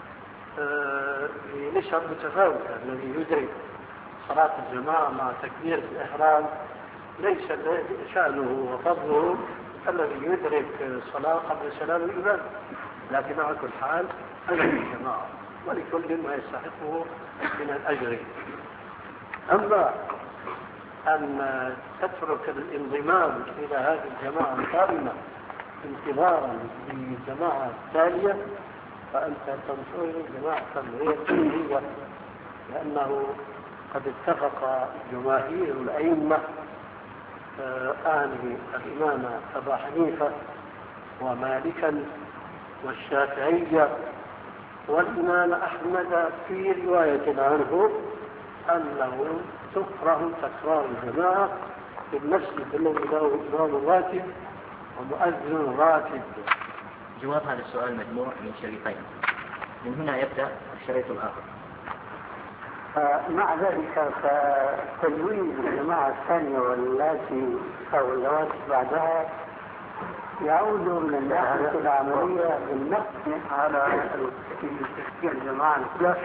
بنسب متفاوتة. الذي يدرك صلاة الجماعة مع تكبيرة الإحرام ليس شأنه وفضله الذي يدرك صلاة قبل سلام الإمام، لكن على كل حال أجر الجماعة ولكل ما يستحقه من الأجر. أما أن تترك الانضمام إلى هذه الجماعة القائمة انتظارا للجماعة التالية فأنت تنتظر جماعة غير جمهورية، لأنه قد اتفق جماهير الأئمة آن الإمام أبا حنيفة ومالكا والشافعية والإمام أحمد في رواية عنه أنه تكره تكرار الجماعة في المسجد الذي له إمام راتب ومؤذن راتب. جواب هذا السؤال مجموع من شريطين، من هنا يبدأ الشريط الآخر. مع ذلك فتجويز الجماعة الثانية واللاتي أو اللواتي بعدها يعود من الناحية العملية بالنقد على تشكيل الجماعة الثلاث.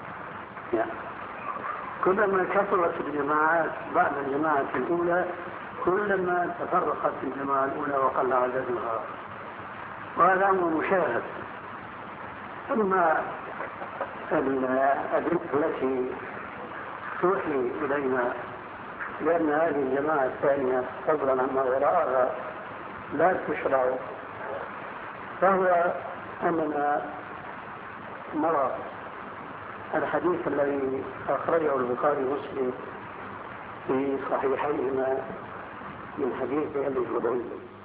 كلما كثرت الجماعات بعد الجماعة الأولى كلما تفرقت الجماعة الأولى وقل عددها، وهذا أمر مشاهد. أما الأدلة التي توحي إلينا بأن هذه الجماعة الثانية فضلا عما وراءها لا تشرع، فهو أننا نرى الحديث الذي أخرجه البخاري ومسلم في صحيحيهما من حديث أبي هريرة